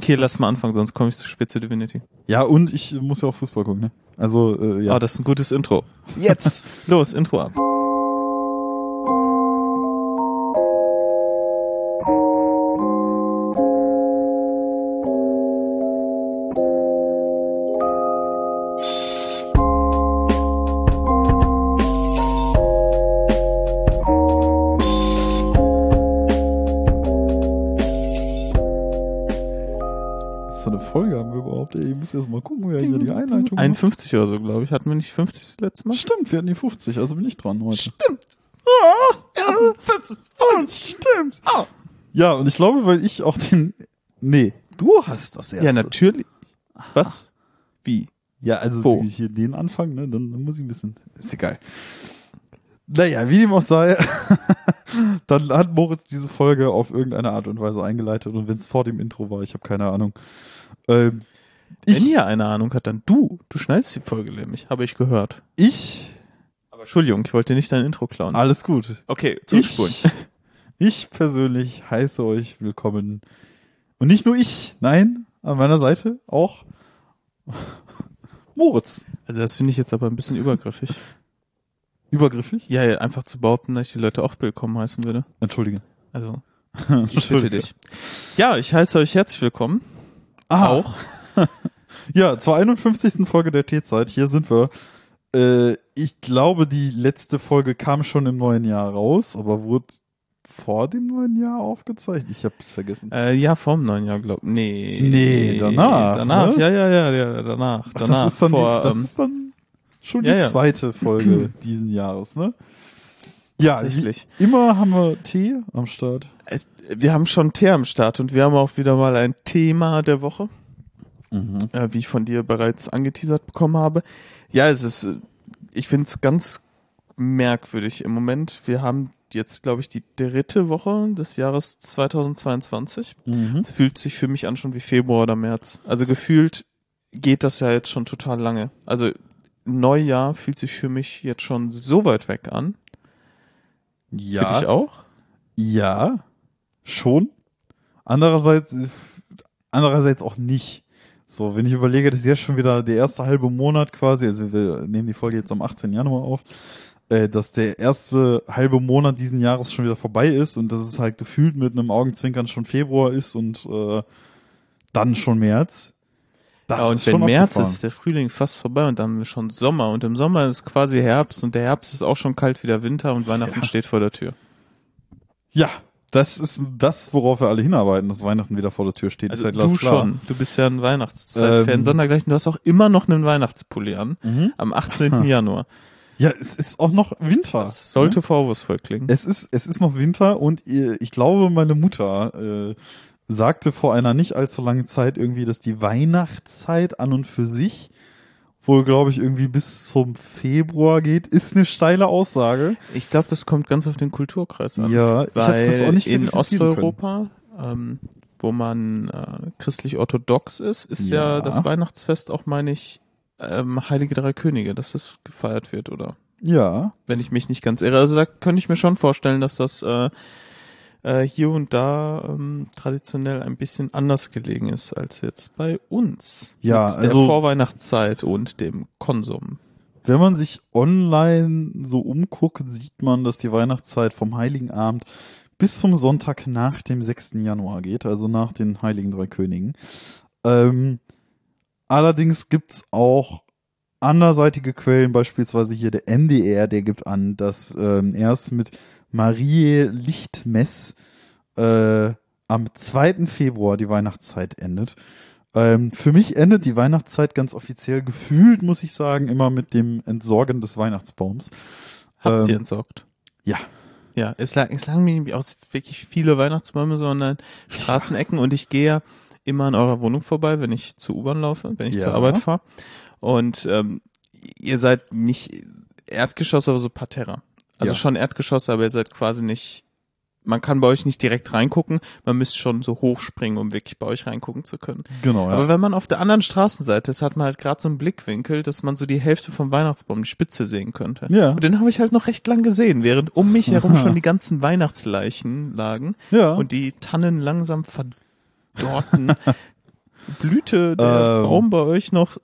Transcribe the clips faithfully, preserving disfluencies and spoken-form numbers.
Okay, lass mal anfangen, sonst komme ich zu spät zu Divinity. Ja, und ich muss ja auch Fußball gucken, ne? Also, äh, ja. Ah, das ist ein gutes Intro. Jetzt! Los, Intro ab. Folge haben wir überhaupt? Ey, ich muss erst mal gucken, wer hier die Einleitung einundfünfzig oder so, glaube ich. Hatten wir nicht fünfzig das letzte Mal? Stimmt, wir hatten die fünfzig, also bin ich dran heute. Stimmt. Ja, ja, fünfzig, fünfzig, stimmt. Ah. Ja, und ich glaube, weil ich auch den... Nee, du hast das erste. Ja, natürlich. Was? Wie? Ja, also Wo? die, hier den Anfang, ne, dann, dann muss ich ein bisschen... Ist egal. Naja, wie dem auch sei, dann hat Moritz diese Folge auf irgendeine Art und Weise eingeleitet und wenn es vor dem Intro war, ich habe keine Ahnung. Ähm, Wenn ich, ihr eine Ahnung hat, dann du. Du schneidest die Folge nämlich, habe ich gehört. Ich? Aber Entschuldigung, ich wollte nicht dein Intro klauen. Alles gut. Okay, zurückspulen. Ich, ich persönlich heiße euch willkommen. Und nicht nur ich, nein, an meiner Seite auch Moritz. Also das finde ich jetzt aber ein bisschen übergriffig. Übergriffig? Ja, ja, einfach zu behaupten, dass ich die Leute auch willkommen heißen würde. Entschuldige. Also, ich bitte dich. Ja, ich heiße euch herzlich willkommen. Ah. Auch. Ja, zur einundfünfzigsten Folge der T-Zeit. Hier sind wir. Äh, ich glaube, die letzte Folge kam schon im neuen Jahr raus, aber wurde vor dem neuen Jahr aufgezeichnet. Ich habe es vergessen. Äh, ja, vor dem neuen Jahr, glaube ich. Nee. Nee, danach, Danach, ne? ja, ja, ja, ja, danach. Ach, danach das ist dann, vor, die, das ähm, ist dann schon ja, die ja. zweite Folge diesen Jahres, ne? Ja, Tatsächlich. wie immer haben wir Tee am Start. es, wir haben schon Tee am Start und wir haben auch wieder mal ein Thema der Woche, Mhm. äh, wie ich von dir bereits angeteasert bekommen habe. Ja, es ist, äh, ich finde es ganz merkwürdig im Moment. Wir haben jetzt, glaube ich, die dritte Woche des Jahres zweitausendzweiundzwanzig. Mhm. Es fühlt sich für mich an schon wie Februar oder März. Also gefühlt geht das ja jetzt schon total lange. Also Neujahr fühlt sich für mich jetzt schon so weit weg an. Ja. Für dich auch? Ja, schon. Andererseits, andererseits auch nicht. So, wenn ich überlege, das ist jetzt schon wieder der erste halbe Monat quasi, also wir nehmen die Folge jetzt am achtzehnten Januar auf, äh, dass der erste halbe Monat diesen Jahres schon wieder vorbei ist und dass es halt gefühlt mit einem Augenzwinkern schon Februar ist und äh, dann schon März. Das Ja, und ist wenn schon März abgefahren. ist, ist der Frühling fast vorbei und dann haben wir schon Sommer und im Sommer ist quasi Herbst und der Herbst ist auch schon kalt wie der Winter und Weihnachten Ja. steht vor der Tür. Ja, das ist das, worauf wir alle hinarbeiten, dass Weihnachten wieder vor der Tür steht. Also ist ja du glasklar. schon, du bist ja ein Weihnachtszeit-Fan, Ähm. sondergleichen, du hast auch immer noch einen Weihnachtspulli an, Mhm. am achtzehnten Januar. Ja, es ist auch noch Winter. Das sollte ne? vorwurfsvoll klingen. Es ist, es ist noch Winter und ihr- ich glaube, meine Mutter äh, sagte vor einer nicht allzu langen Zeit irgendwie, dass die Weihnachtszeit an und für sich wohl, glaube ich, irgendwie bis zum Februar geht. Ist eine steile Aussage. Ich glaube, das kommt ganz auf den Kulturkreis an. Ja, ich habe Weil das auch nicht in verifizieren Osteuropa, ähm, wo man äh, christlich-orthodox ist, ist ja. Ja. das Weihnachtsfest auch, meine ich, ähm, Heilige Drei Könige, dass das gefeiert wird, oder? können. Ja. Wenn ich mich nicht ganz irre. Also da könnte ich mir schon vorstellen, dass das äh, äh, hier und da ähm, traditionell ein bisschen anders gelegen ist als jetzt bei uns. Ja, mit der also- Vorweihnachtszeit und dem Konsum. Wenn man sich online so umguckt, sieht man, dass die Weihnachtszeit vom Heiligen Abend bis zum Sonntag nach dem sechsten Januar geht, also nach den Heiligen Drei Königen. Ähm, allerdings gibt's auch anderseitige Quellen, beispielsweise hier der M D R, der gibt an, dass ähm, erst mit Marie Lichtmess äh, am zweiten Februar die Weihnachtszeit endet. Ähm, für mich endet die Weihnachtszeit ganz offiziell gefühlt, muss ich sagen, immer mit dem Entsorgen des Weihnachtsbaums. Habt ihr Ähm, entsorgt? Ja. Ja, es lang, es lang mir nämlich auch wirklich viele Weihnachtsbäume so an den Straßenecken und ich gehe ja immer an eurer Wohnung vorbei, wenn ich zur U-Bahn laufe, wenn ich Ja. zur Arbeit fahre. Und ähm, ihr seid nicht Erdgeschoss, aber so Parterre. Also Ja. schon Erdgeschoss, aber ihr seid quasi nicht, man kann bei euch nicht direkt reingucken, man müsste schon so hochspringen, um wirklich bei euch reingucken zu können. Genau, ja. Aber wenn man auf der anderen Straßenseite ist, hat man halt gerade so einen Blickwinkel, dass man so die Hälfte vom Weihnachtsbaum, die Spitze sehen könnte. Ja. Und den habe ich halt noch recht lang gesehen, während um mich herum schon die ganzen Weihnachtsleichen lagen Ja. und die Tannen langsam verdorrten. Blühte der Ähm, Baum bei euch noch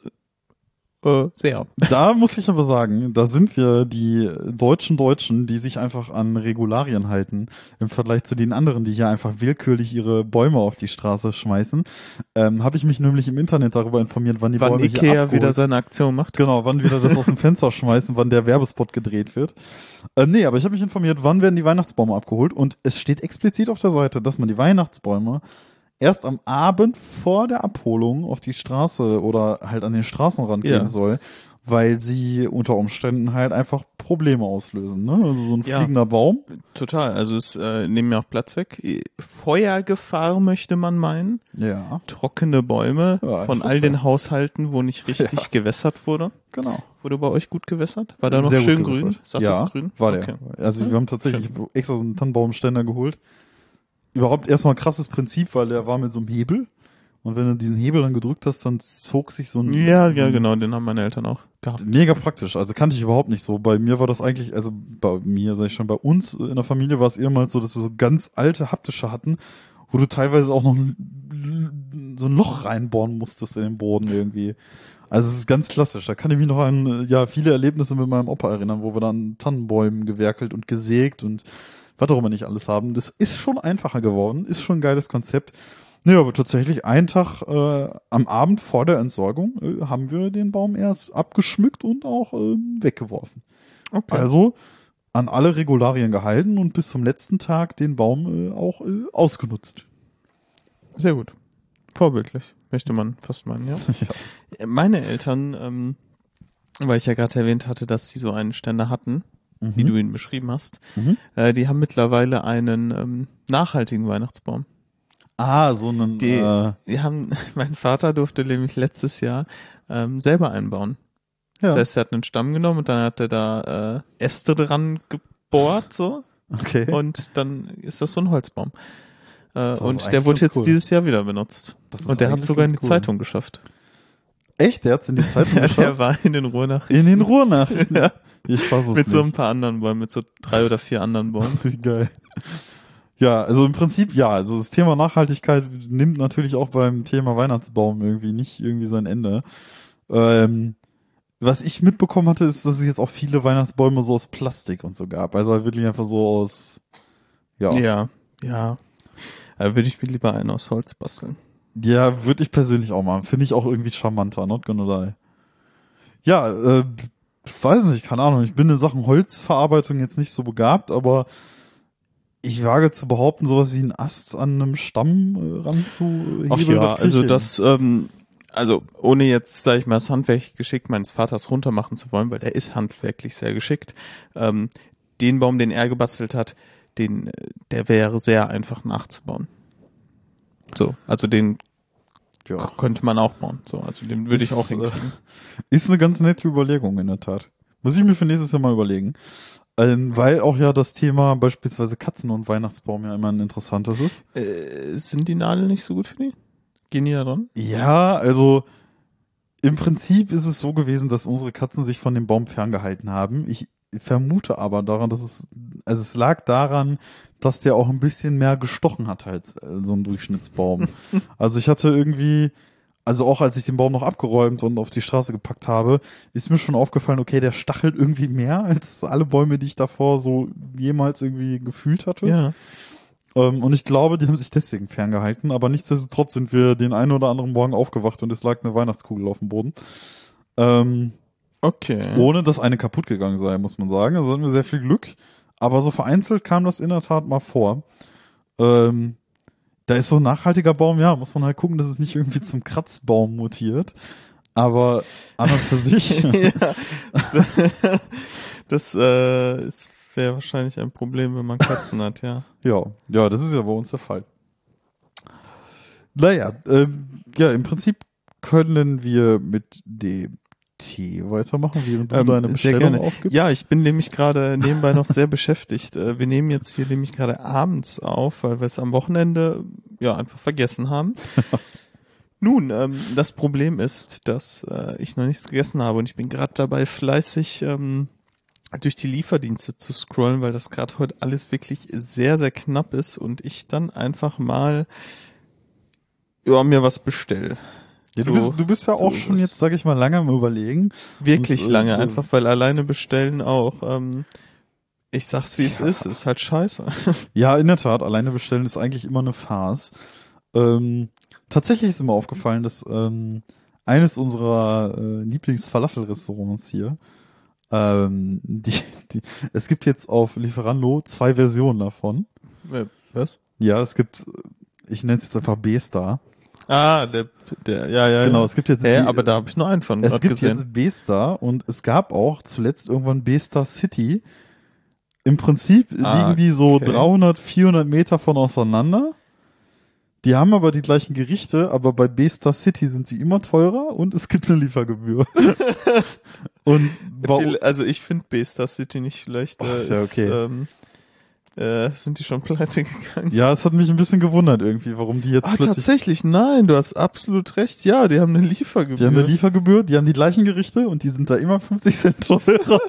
äh, sehr? Da muss ich aber sagen, da sind wir die deutschen Deutschen, die sich einfach an Regularien halten, im Vergleich zu den anderen, die hier einfach willkürlich ihre Bäume auf die Straße schmeißen. Ähm, habe ich mich nämlich im Internet darüber informiert, wann die Wann Bäume hier Ikea abgeholt wieder seine Aktion macht? Genau, wann wieder das aus dem Fenster schmeißen, wann der Werbespot gedreht wird. Äh, nee, aber ich habe mich informiert, wann werden die Weihnachtsbäume abgeholt und es steht explizit auf der Seite, dass man die Weihnachtsbäume erst am Abend vor der Abholung auf die Straße oder halt an den Straßenrand Ja. geben soll, weil sie unter Umständen halt einfach Probleme auslösen. Ne? Also so ein Ja. fliegender Baum. Total, also es äh, nehmen ja auch Platz weg. Feuergefahr möchte man meinen. Ja, Trockene Bäume Ja, von ist all so. den Haushalten, wo nicht richtig Ja. gewässert wurde. genau. Wurde bei euch gut gewässert? War da noch Sehr gut schön gewässert. grün? Sattes ja, Grün? war der. Okay. Also wir haben tatsächlich Schön. extra so einen Tannenbaumständer geholt. Überhaupt erstmal ein krasses Prinzip, weil der war mit so einem Hebel. Und wenn du diesen Hebel dann gedrückt hast, dann zog sich so ein... Ja, so ja, ein, genau, den haben meine Eltern auch gehabt. Mega praktisch, also kannte ich überhaupt nicht so. Bei mir war das eigentlich, also bei mir, sag ich schon, bei uns in der Familie war es ehemals so, dass wir so ganz alte haptische hatten, wo du teilweise auch noch ein, so ein Loch reinbohren musstest in den Boden irgendwie. Also es ist ganz klassisch. Da kann ich mich noch an ja viele Erlebnisse mit meinem Opa erinnern, wo wir dann Tannenbäumen gewerkelt und gesägt und was auch immer nicht alles haben. Das ist schon einfacher geworden, ist schon ein geiles Konzept. Nee, aber tatsächlich einen Tag äh, am Abend vor der Entsorgung äh, haben wir den Baum erst abgeschmückt und auch ähm, weggeworfen. Okay. Also an alle Regularien gehalten und bis zum letzten Tag den Baum äh, auch äh, ausgenutzt. Sehr gut. Vorbildlich, möchte man fast meinen, ja. Ja. Meine Eltern, ähm, weil ich ja gerade erwähnt hatte, dass sie so einen Ständer hatten, Mhm. wie du ihn beschrieben hast, Mhm. äh, die haben mittlerweile einen ähm, nachhaltigen Weihnachtsbaum. Ah, so einen Die, äh, die haben, mein Vater durfte nämlich letztes Jahr ähm, selber einbauen. ja. Das heißt, er hat einen Stamm genommen und dann hat er da äh, Äste dran gebohrt, so, Okay. und dann ist das so ein Holzbaum. Äh, ist und eigentlich der wurde ganz jetzt cool. dieses Jahr wieder benutzt. Das ist Und der hat eigentlich sogar in ganz die cool. Zeitung geschafft. Echt? Der hat's in die Zeitung Ja, der geschafft? war in den Ruhrnachrichten. In den Ruhrnachrichten? Ja. Ich fasse es Mit nicht. so ein paar anderen Bäumen, mit so drei oder vier anderen Bäumen. Wie geil. Ja, also im Prinzip ja, also das Thema Nachhaltigkeit nimmt natürlich auch beim Thema Weihnachtsbaum irgendwie nicht irgendwie sein Ende. Ähm, was ich mitbekommen hatte, ist, dass es jetzt auch viele Weihnachtsbäume so aus Plastik und so gab. Also wirklich einfach so aus, ja. Ja, Ja, ja. Da würde ich mir lieber einen aus Holz basteln. ja würde ich persönlich auch machen. Finde ich auch irgendwie charmanter, not gonna lie. Ja, äh, weiß nicht, keine Ahnung. Ich bin in Sachen Holzverarbeitung jetzt nicht so begabt, aber ich wage zu behaupten, sowas wie ein Ast an einem Stamm äh, ranzuhebeln. Ach ja, das krieg ich also hin. das, ähm, also ohne jetzt, sag ich mal, das handwerkliche Geschick meines Vaters runtermachen zu wollen, weil der ist handwerklich sehr geschickt. Ähm, den Baum, den er gebastelt hat, den, äh, der wäre sehr einfach nachzubauen. So, also den ja. k- könnte man auch bauen. So, also den würde ich Ist, auch hinkriegen. Äh, ist eine ganz nette Überlegung in der Tat. Muss ich mir für nächstes Jahr mal überlegen. Ähm, weil auch ja das Thema beispielsweise Katzen und Weihnachtsbaum ja immer ein interessantes ist. Äh, sind die Nadeln nicht so gut für die? Gehen die da dran? Ja, also im Prinzip ist es so gewesen, dass unsere Katzen sich von dem Baum ferngehalten haben. Ich vermute aber daran, dass es, also es lag daran, dass der auch ein bisschen mehr gestochen hat als äh, so ein Durchschnittsbaum. Also ich hatte irgendwie, also auch als ich den Baum noch abgeräumt und auf die Straße gepackt habe, ist mir schon aufgefallen, okay, der stachelt irgendwie mehr als alle Bäume, die ich davor so jemals irgendwie gefühlt hatte. Ja. Ähm, und ich glaube, die haben sich deswegen ferngehalten, aber nichtsdestotrotz sind wir den einen oder anderen Morgen aufgewacht und es lag eine Weihnachtskugel auf dem Boden. Ähm, Okay. ohne dass eine kaputt gegangen sei, muss man sagen. Also hatten wir sehr viel Glück. Aber so vereinzelt kam das in der Tat mal vor. Ähm, da ist so ein nachhaltiger Baum, ja, muss man halt gucken, dass es nicht irgendwie zum Kratzbaum mutiert. Aber an und für sich. Ja, das wär, das äh, ist wäre wahrscheinlich ein Problem, wenn man Katzen hat, ja. Ja, ja, das ist ja bei uns der Fall. Naja, ähm, ja, im Prinzip können wir mit dem Tee weitermachen, während du Ähm, deine sehr Bestellung gerne. aufgibst. Ja, ich bin nämlich gerade nebenbei noch sehr beschäftigt. Äh, Wir nehmen jetzt hier nämlich gerade abends auf, weil wir es am Wochenende ja einfach vergessen haben. Nun, ähm, das Problem ist, dass äh, ich noch nichts gegessen habe und ich bin gerade dabei fleißig ähm, durch die Lieferdienste zu scrollen, weil das gerade heute alles wirklich sehr, sehr knapp ist und ich dann einfach mal ja, mir was bestell. Ja, So, du, bist, du bist ja so auch schon ist- jetzt, sag ich mal, lange am Überlegen. Wirklich Und, äh, lange, äh, einfach weil alleine bestellen auch, ähm, ich sag's wie es Ja. ist, ist halt scheiße. Ja, in der Tat, alleine bestellen ist eigentlich immer eine Farce. Ähm, tatsächlich ist mir aufgefallen, dass ähm, eines unserer äh, Lieblings-Falafel-Restaurants hier, ähm, die, die, es gibt jetzt auf Lieferando zwei Versionen davon. Äh, Was? Ja, es gibt, ich nenne es jetzt einfach B-Star. Ah, der, der, ja, ja. Genau, ja. es gibt jetzt Hä, B- aber da habe ich nur einen von Es grad gibt gesehen. jetzt B-Star und es gab auch zuletzt irgendwann B-Star City. Im Prinzip Ah, liegen die so okay. dreihundert, vierhundert Meter von auseinander. Die haben aber die gleichen Gerichte, aber bei B-Star City sind sie immer teurer und es gibt eine Liefergebühr. Und warum? Viel- Also ich finde B-Star City nicht schlecht. Äh, Ach, ja, ist, okay. ähm, äh, sind die schon pleite gegangen? Ja, es hat mich ein bisschen gewundert irgendwie, warum die jetzt Ah, plötzlich. tatsächlich, nein, du hast absolut recht. Ja, die haben eine Liefergebühr. Die haben eine Liefergebühr, die haben die gleichen Gerichte und die sind da immer fünfzig Cent teurer.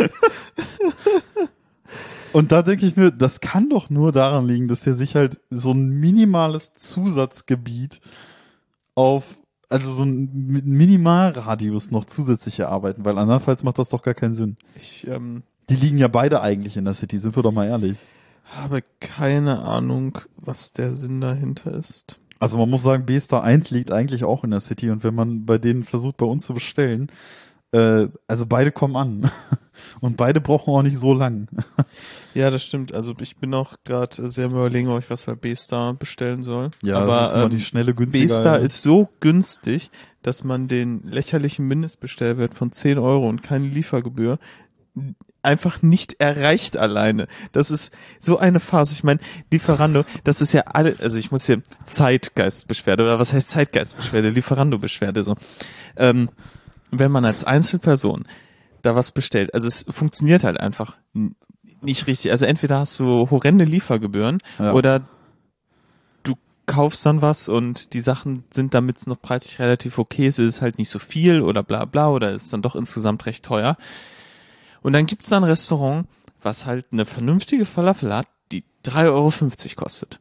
Und da denke ich mir, das kann doch nur daran liegen, dass der sich halt so ein minimales Zusatzgebiet auf, also so ein Mi- Minimalradius noch zusätzlich erarbeiten, weil andernfalls macht das doch gar keinen Sinn. ich ähm, Die liegen ja beide eigentlich in der City, sind wir doch mal ehrlich. habe keine Ahnung, was der Sinn dahinter ist. Also man muss sagen, B-Star eins liegt eigentlich auch in der City und wenn man bei denen versucht, bei uns zu bestellen, äh, also beide kommen an. Und beide brauchen auch nicht so lang. Ja, das stimmt. Also ich bin auch gerade sehr am Überlegen, ob ich was bei B-Star bestellen soll. Ja, aber das ist immer ähm, die schnelle, günstige. B-Star ist so günstig, dass man den lächerlichen Mindestbestellwert von zehn Euro und keine Liefergebühr einfach nicht erreicht alleine. Das ist so eine Phase. Ich meine, Lieferando, das ist ja alle, also ich muss hier Zeitgeistbeschwerde, oder was heißt Zeitgeistbeschwerde? Lieferando-Beschwerde, so. Ähm, wenn man als Einzelperson da was bestellt, also es funktioniert halt einfach n- nicht richtig. Also entweder hast du horrende Liefergebühren Ja. oder du kaufst dann was und die Sachen sind, damit es noch preislich relativ okay ist, ist es halt nicht so viel oder bla bla oder ist dann doch insgesamt recht teuer. Und dann gibt's da ein Restaurant, was halt eine vernünftige Falafel hat, die drei Euro fünfzig kostet.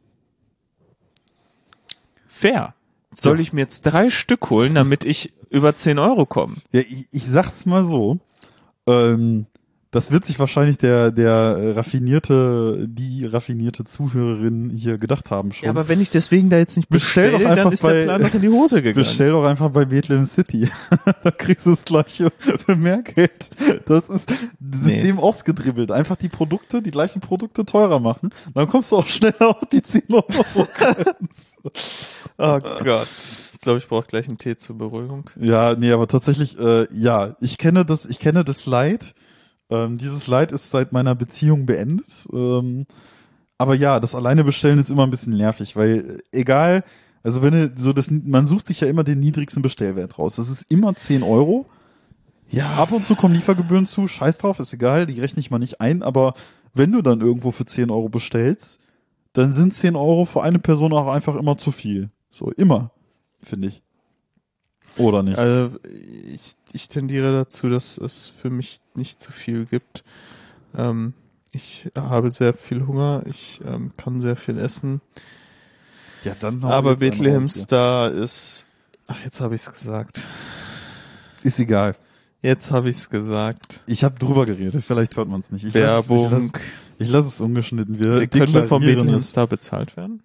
Fair. Soll Ja. ich mir jetzt drei Stück holen, damit ich über zehn Euro komme? Ja, ich, ich sag's mal so. Ähm, das wird sich wahrscheinlich der, der äh, raffinierte, die raffinierte Zuhörerin hier gedacht haben schon. Ja, aber wenn ich deswegen da jetzt nicht Bestell bestelle, doch einfach dann ist bei- der Plan doch in die Hose gegangen. Bestell doch einfach bei Bethlehem City. Da kriegst du das gleiche für mehr Geld. Das ist System ausgedribbelt. Einfach die Produkte, die gleichen Produkte teurer machen. Dann kommst du auch schneller auf die zehn Euro Grenze. Oh Gott. Ich glaube, ich brauche gleich einen Tee zur Beruhigung. Ja, nee, aber tatsächlich, äh, ja, ich kenne das, ich kenne das Leid. Ähm, dieses Leid ist seit meiner Beziehung beendet. Ähm, aber ja, das alleine bestellen ist immer ein bisschen nervig, weil äh, egal, also wenn du so das, man sucht sich ja immer den niedrigsten Bestellwert raus. Das ist immer zehn Euro. Ja. Ab und zu kommen Liefergebühren zu, scheiß drauf, ist egal, die rechne ich mal nicht ein, aber wenn du dann irgendwo für zehn Euro bestellst, dann sind zehn Euro für eine Person auch einfach immer zu viel. So, immer, finde ich. Oder nicht? Also ich, ich tendiere dazu, dass es für mich nicht zu viel gibt. Ähm, ich habe sehr viel Hunger, ich ähm, kann sehr viel essen, Ja, dann hau aber jetzt einen Bethlehem raus, ja. Star ist, ach jetzt habe ich es gesagt, Ist egal. jetzt habe ich es gesagt. Ich habe drüber geredet, vielleicht hört man es nicht. Ich lass es- Werbung. Ich lasse ich lass es ungeschnitten. Wir, Wir können wir vom deklarieren Bethlehem es. Star bezahlt werden?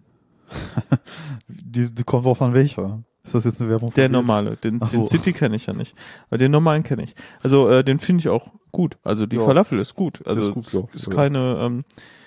Die, die kommt drauf an welcher. Ist das jetzt eine Werbung? von Der dir? normale, den, Ach den so. City kenne ich ja nicht, aber den normalen kenne ich. Also äh, den finde ich auch gut. Also die Ja. Falafel ist gut. Also Ist gut, es ja. ist Ja. keine. Ähm,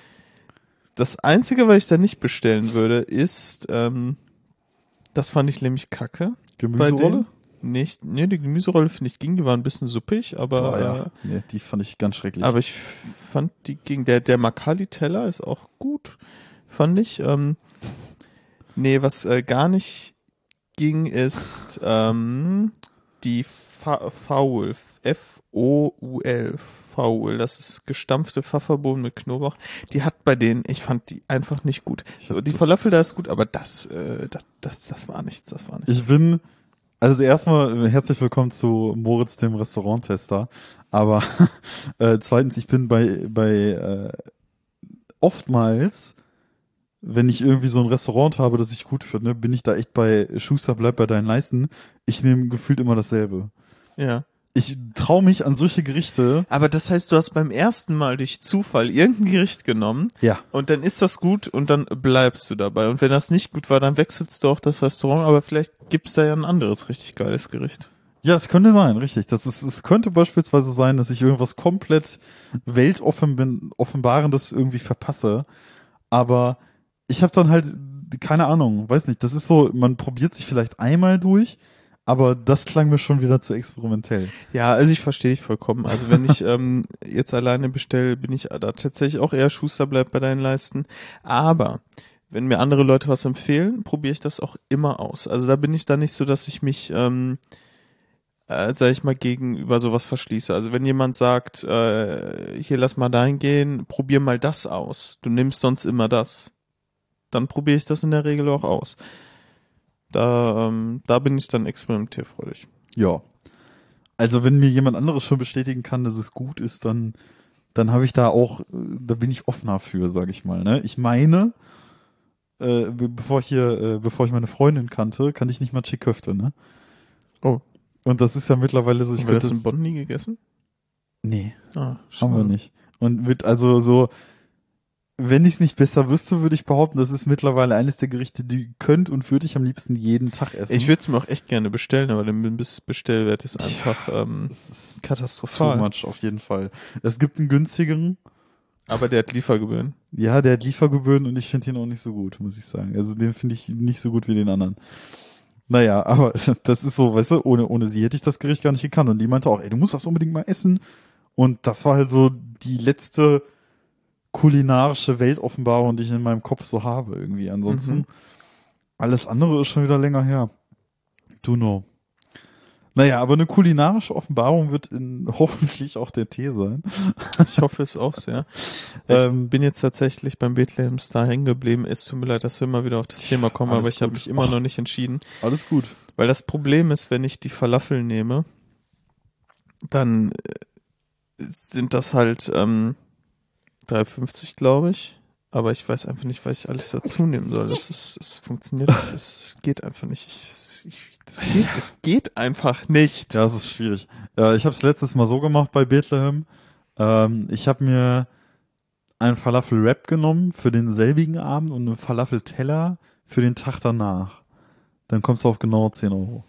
das Einzige, was ich da nicht bestellen würde, ist, ähm, das fand ich nämlich kacke. bei Gemüserolle? denen. Nicht, nee, die Gemüserolle finde ich ging, die war ein bisschen suppig, aber Ah, äh, ja. Nee, die fand ich ganz schrecklich. aber ich fand die ging. Der der Makali-Teller ist auch gut, fand ich. Ähm, nee, was äh, gar nicht ging, ist ähm, die Fa Faul, F O U L, Faul. Das ist gestampfte Pfefferbohnen mit Knoblauch. Die hat bei denen, ich fand die einfach nicht gut. So, die das- Falafel da ist gut, aber das, äh, das, das, das war nichts, das war nichts. Ich bin, also erstmal herzlich willkommen zu Moritz, dem Restauranttester. Aber äh, zweitens, ich bin bei bei äh, oftmals wenn ich irgendwie so ein Restaurant habe, das ich gut finde, bin ich da echt bei Schuster, bleib bei deinen Leisten. Ich nehme gefühlt immer dasselbe. Ja. Ich traue mich an solche Gerichte. Aber das heißt, du hast beim ersten Mal durch Zufall irgendein Gericht genommen. Ja. Und dann ist das gut und dann bleibst du dabei. Und wenn das nicht gut war, dann wechselst du auch das Restaurant, aber vielleicht gibt's da ja ein anderes richtig geiles Gericht. Ja, es könnte sein, richtig. Das ist, es könnte beispielsweise sein, dass ich irgendwas komplett Weltoffenbarendes irgendwie verpasse. Aber ich habe dann halt, keine Ahnung, weiß nicht, das ist so, man probiert sich vielleicht einmal durch, aber das klang mir schon wieder zu experimentell. Ja, also ich verstehe dich vollkommen. Also wenn ich ähm, jetzt alleine bestelle, bin ich da tatsächlich auch eher Schuster, bleib bei deinen Leisten. Aber wenn mir andere Leute was empfehlen, probiere ich das auch immer aus. Also da bin ich dann nicht so, dass ich mich, ähm, äh, sag ich mal, gegenüber sowas verschließe. Also wenn jemand sagt, äh, hier lass mal dahin gehen, probier mal das aus. Du nimmst sonst immer das. Dann probiere ich das in der Regel auch aus. Da, ähm, da bin ich dann experimentierfreudig. Ja. Also wenn mir jemand anderes schon bestätigen kann, dass es gut ist, dann, dann habe ich da auch, da bin ich offener für, sage ich mal. Ne? Ich meine, äh, bevor ich hier, äh, bevor ich meine Freundin kannte, kannte ich nicht mal Chiköfte, ne? Oh. Und das ist ja mittlerweile so. Ich Haben wir das, das in Bonn nie gegessen? Nee, Ah, haben wir nicht. Und mit, also so, wenn ich es nicht besser wüsste, würde ich behaupten, das ist mittlerweile eines der Gerichte, die könnt und würde ich am liebsten jeden Tag essen. Ich würde es mir auch echt gerne bestellen, aber der Bestellwert ist einfach ähm, das ist katastrophal. too much auf jeden Fall. Es gibt einen günstigeren. Aber der hat Liefergebühren. Ja, der hat Liefergebühren und ich finde ihn auch nicht so gut, muss ich sagen. Also den finde ich nicht so gut wie den anderen. Naja, aber das ist so, weißt du, ohne, ohne sie hätte ich das Gericht gar nicht gekannt. Und die meinte auch, ey, du musst das unbedingt mal essen. Und das war halt so die letzte kulinarische Weltoffenbarung, die ich in meinem Kopf so habe irgendwie. Ansonsten, Mhm. alles andere ist schon wieder länger her. Do know. Naja, aber eine kulinarische Offenbarung wird in, hoffentlich auch der Tee sein. Ich hoffe es auch sehr. Ich Ähm, bin jetzt tatsächlich beim Bethlehem Star hängen geblieben. Es tut mir leid, dass wir immer wieder auf das Thema kommen, alles aber ich habe gut. mich immer Och. noch nicht entschieden. Alles gut. Weil das Problem ist, wenn ich die Falafel nehme, dann äh, sind das halt ähm, drei fünfzig, glaube ich. Aber ich weiß einfach nicht, was ich alles dazu nehmen soll. Das ist, es funktioniert nicht. Es geht einfach nicht. Ich, ich, das geht, es geht einfach nicht. Ja, das ist schwierig. Ja, ich habe es letztes Mal so gemacht bei Bethlehem. Ähm, ich habe mir einen Falafel-Wrap genommen für den selbigen Abend und einen Falafel-Teller für den Tag danach. Dann kommst du auf genau zehn Euro.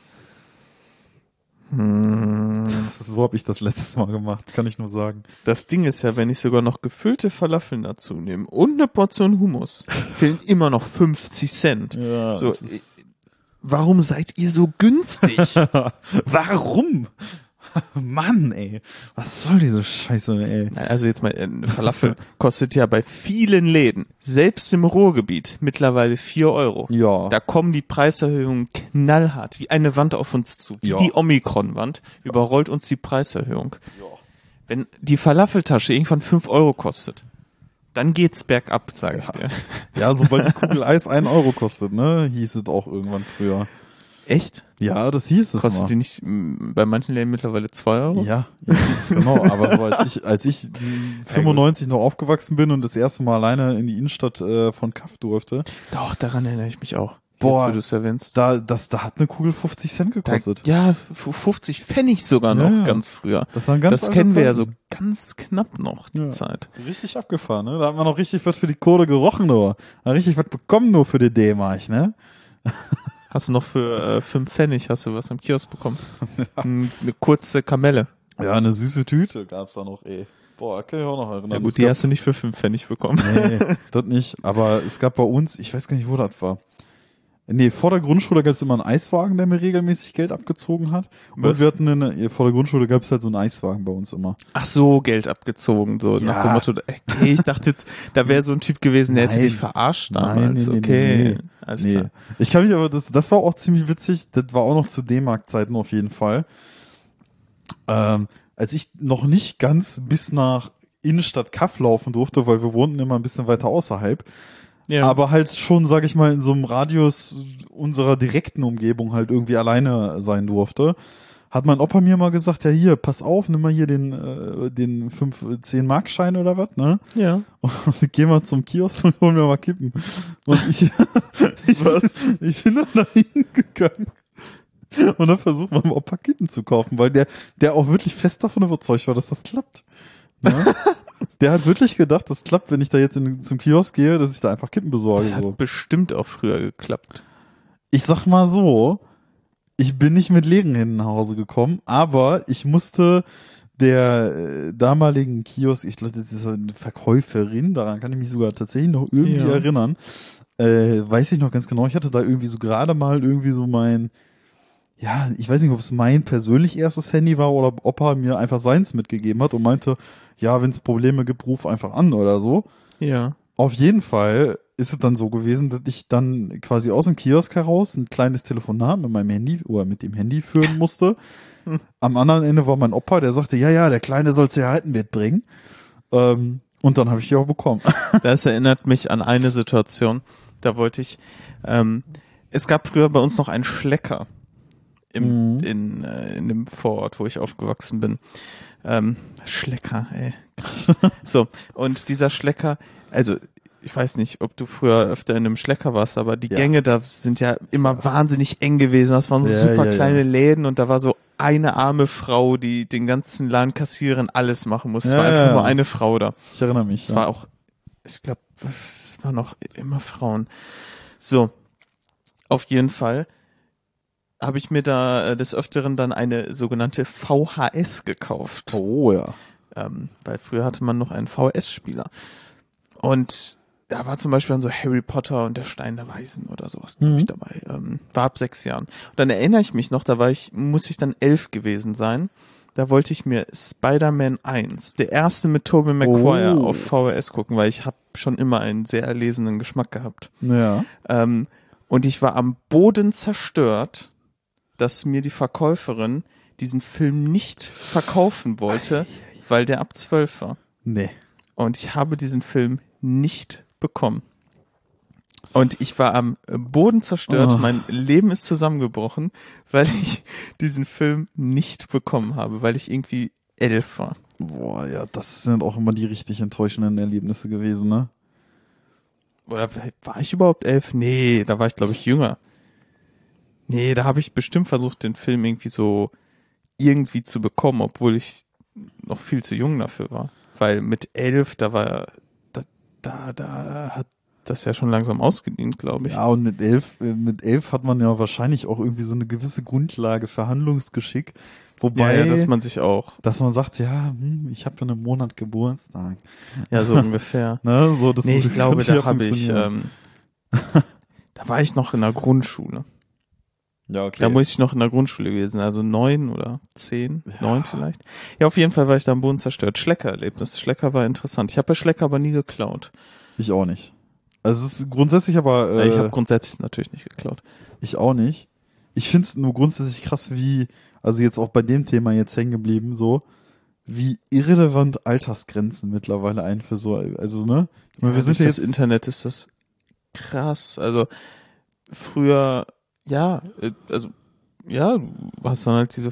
Hm. So habe ich das letztes Mal gemacht, kann ich nur sagen. Das Ding ist ja, wenn ich sogar noch gefüllte Falafeln dazu nehme und eine Portion Hummus, fehlen immer noch fünfzig Cent. Ja, So, das ist warum seid ihr so günstig? Warum? Mann, ey. Was soll diese Scheiße, ey? Also jetzt mal, eine Falafel kostet ja bei vielen Läden, selbst im Ruhrgebiet, mittlerweile vier Euro. Ja. Da kommen die Preiserhöhungen knallhart, wie eine Wand auf uns zu. Wie Ja. die Omikron-Wand überrollt uns die Preiserhöhung. Wenn die Falafeltasche irgendwann fünf Euro kostet, dann geht's bergab, sage ich dir. Ja, sobald die Kugel Eis einen Euro kostet, ne, hieß es auch irgendwann früher. Echt? Ja, das hieß es Kostet mal. die nicht m, bei manchen Läden mittlerweile zwei Euro? Ja, ja, genau, aber so als ich, als ich fünfundneunzig noch aufgewachsen bin und das erste Mal alleine in die Innenstadt äh, von Kaff durfte, Doch, daran erinnere ich mich auch. Boah, Jetzt, wo du es erwähnst. da, das, da hat eine Kugel fünfzig Cent gekostet. Da, ja, f- fünfzig Pfennig sogar noch, Ja, ja. ganz früher. Das waren ganz Das alte kennen wir ja so Zeiten. ganz knapp noch, die Ja. Zeit. Richtig abgefahren, ne? Da hat man noch richtig was für die Kohle gerochen, nur. Da richtig was bekommen nur für die D-Mark, ne? Hast du noch für äh, fünf Pfennig, hast du was im Kiosk bekommen? N- Eine kurze Kamelle. Ja, eine süße Tüte gab's da noch, ey. Boah, kann ich auch noch erinnern. Ja gut, Es die gab- hast du nicht für fünf Pfennig bekommen. Nee, das nicht. Aber es gab bei uns, ich weiß gar nicht, wo das war. Nee, vor der Grundschule gab es immer einen Eiswagen, der mir regelmäßig Geld abgezogen hat. Und Was? wir hatten eine, vor der Grundschule gab es halt so einen Eiswagen bei uns immer. Ach so, Geld abgezogen, so Ja. nach dem Motto, okay, ich dachte jetzt, da wäre so ein Typ gewesen, der hätte Nein. dich verarscht Nein, damals, nee, nee, okay. nee, nee. Alles Nee. klar. Ich kann mich aber, das, das war auch ziemlich witzig. Das war auch noch zu D-Mark-Zeiten auf jeden Fall. Ähm, als ich noch nicht ganz bis nach Innenstadt Kaff laufen durfte, weil wir wohnten immer ein bisschen weiter außerhalb. Ja. Aber halt schon, sag ich mal, in so einem Radius unserer direkten Umgebung halt irgendwie alleine sein durfte, hat mein Opa mir mal gesagt, ja hier, pass auf, nimm mal hier den äh, den fünf zehn Mark Schein oder was, ne? Ja. Und geh mal zum Kiosk und hol mir mal Kippen. Und ich ich, Was? ich bin dann da hingegangen und dann versucht meinem Opa Kippen zu kaufen, weil der der auch wirklich fest davon überzeugt war, dass das klappt. Ne? Der hat wirklich gedacht, das klappt, wenn ich da jetzt in, zum Kiosk gehe, dass ich da einfach Kippen besorge. Das hat so. bestimmt auch früher geklappt. Ich sag mal so, ich bin nicht mit leeren Händen nach Hause gekommen, aber ich musste der äh, damaligen Kiosk, ich glaube, das ist eine Verkäuferin, daran kann ich mich sogar tatsächlich noch irgendwie Ja. erinnern, äh, weiß ich noch ganz genau, ich hatte da irgendwie so gerade mal irgendwie so mein, ja, ich weiß nicht, ob es mein persönlich erstes Handy war oder ob Opa mir einfach seins mitgegeben hat und meinte, ja, wenn es Probleme gibt, ruf einfach an oder so. Ja. Auf jeden Fall ist es dann so gewesen, dass ich dann quasi aus dem Kiosk heraus ein kleines Telefonat mit meinem Handy oder mit dem Handy führen musste. Am anderen Ende war mein Opa, der sagte, ja, ja, der Kleine soll Zigarettenbett bringen. Ähm, und dann habe ich die auch bekommen. Das erinnert mich an eine Situation. Da wollte ich, ähm, es gab früher bei uns noch einen Schlecker im, Mhm. in, äh, in dem Vorort, wo ich aufgewachsen bin. Ähm, Schlecker, ey. Krass. So, und dieser Schlecker, also ich weiß nicht, ob du früher öfter in einem Schlecker warst, aber die Ja. Gänge da sind ja immer wahnsinnig eng gewesen. Das waren so Ja, super ja, kleine ja. Läden und da war so eine arme Frau, die den ganzen Laden kassieren, alles machen muss. Es Ja, war einfach ja. nur eine Frau da. Ich erinnere mich. Es ja. war auch, ich glaube, es waren auch immer Frauen. So, auf jeden Fall habe ich mir da äh, des Öfteren dann eine sogenannte V H S gekauft. Oh ja. Ähm, weil früher hatte man noch einen V H S-Spieler. Und da war zum Beispiel dann so Harry Potter und der Stein der Weisen oder sowas, glaube ich, Mhm. dabei. Ähm, war ab sechs Jahren. Und dann erinnere ich mich noch, da war ich, muss ich dann elf gewesen sein. Da wollte ich mir Spider-Man eins, der erste mit Tobey Maguire, Oh. auf V H S gucken, weil ich habe schon immer einen sehr erlesenen Geschmack gehabt. Ja. Ähm, und ich war am Boden zerstört, dass mir die Verkäuferin diesen Film nicht verkaufen wollte, weil der ab zwölf war. Nee. Und ich habe diesen Film nicht bekommen. Und ich war am Boden zerstört, Oh. mein Leben ist zusammengebrochen, weil ich diesen Film nicht bekommen habe, weil ich irgendwie elf war. Boah, ja, das sind auch immer die richtig enttäuschenden Erlebnisse gewesen, ne? Oder war ich überhaupt elf? Nee, da war ich, glaube ich, jünger. Nee, da habe ich bestimmt versucht, den Film irgendwie so irgendwie zu bekommen, obwohl ich noch viel zu jung dafür war. Weil mit elf, da war, da, da, da hat das ja schon langsam ausgedient, glaube ich. Ja, und mit elf, äh, mit elf hat man ja wahrscheinlich auch irgendwie so eine gewisse Grundlage für Handlungsgeschick. Wobei, ja, ja, dass man sich auch, dass man sagt, ja, hm, ich habe ja einen Monat Geburtstag. ja, so ungefähr. Ne, so, das Nee, ist- ich glaube, könnte ja da habe ich, funktionieren. ähm, da war ich noch in der Grundschule. ja, okay. Da muss ich noch in der Grundschule gewesen, also neun oder zehn, Ja. neun vielleicht. Ja, auf jeden Fall war ich da am Boden zerstört. Schlecker-Erlebnis. Schlecker war interessant. Ich habe bei Schlecker aber nie geklaut. Ich auch nicht. Also es ist grundsätzlich aber, äh, ich habe grundsätzlich natürlich nicht geklaut. ich auch nicht. Ich find's nur grundsätzlich krass, wie, also jetzt auch bei dem Thema jetzt hängen geblieben, so, wie irrelevant Altersgrenzen mittlerweile ein für so, also, ne? Ich meine, wir Ja, sind durch ja das jetzt, Internet ist das krass. Also früher, ja, äh, also ja, du hast dann halt diese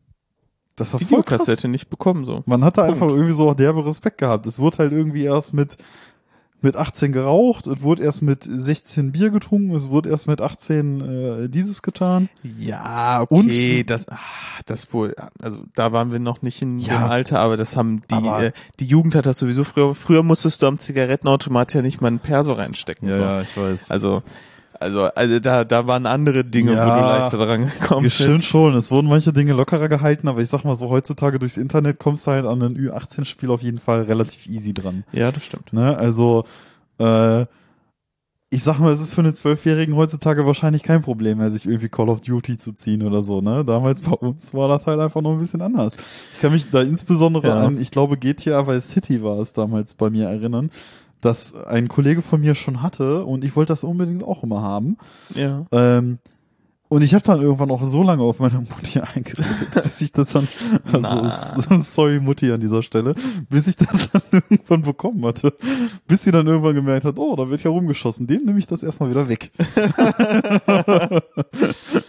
das war voll Videokassette krass. nicht bekommen so. Man hatte Punkt. einfach irgendwie so auch derbe Respekt gehabt. Es wurde halt irgendwie erst mit, mit achtzehn geraucht, es wurde erst mit sechzehn Bier getrunken, es wurde erst mit achtzehn äh, dieses getan. Ja, okay, Und- das, ach, das wohl, also da waren wir noch nicht in Ja. dem Alter, aber das haben die, Aber- äh, die Jugend hat das sowieso früher, früher musstest du am Zigarettenautomat ja nicht mal einen Perso reinstecken. so. ich weiß. Also, also, also da, da waren andere Dinge, Ja. wo du leichter dran gekommen bist. Stimmt schon, es wurden manche Dinge lockerer gehalten, aber ich sag mal so, heutzutage durchs Internet kommst du halt an ein Ü achtzehn Spiel auf jeden Fall relativ easy dran. Ja, das stimmt. Ne? Also, äh, ich sag mal, es ist für einen Zwölfjährigen heutzutage wahrscheinlich kein Problem mehr, sich irgendwie Call of Duty zu ziehen oder so, ne? Damals bei uns war das halt einfach noch ein bisschen anders. Ich kann mich da insbesondere Ja. an, ich glaube G T A Vice City war es damals bei mir erinnern, dass ein Kollege von mir schon hatte und ich wollte das unbedingt auch immer haben. Ja. Ähm, und ich habe dann irgendwann auch so lange auf meine Mutti eingeredet, bis ich das dann, also Na. s- sorry Mutti an dieser Stelle, bis ich das dann irgendwann bekommen hatte, bis sie dann irgendwann gemerkt hat, oh, da wird ja rumgeschossen, dem nehme ich das erstmal wieder weg.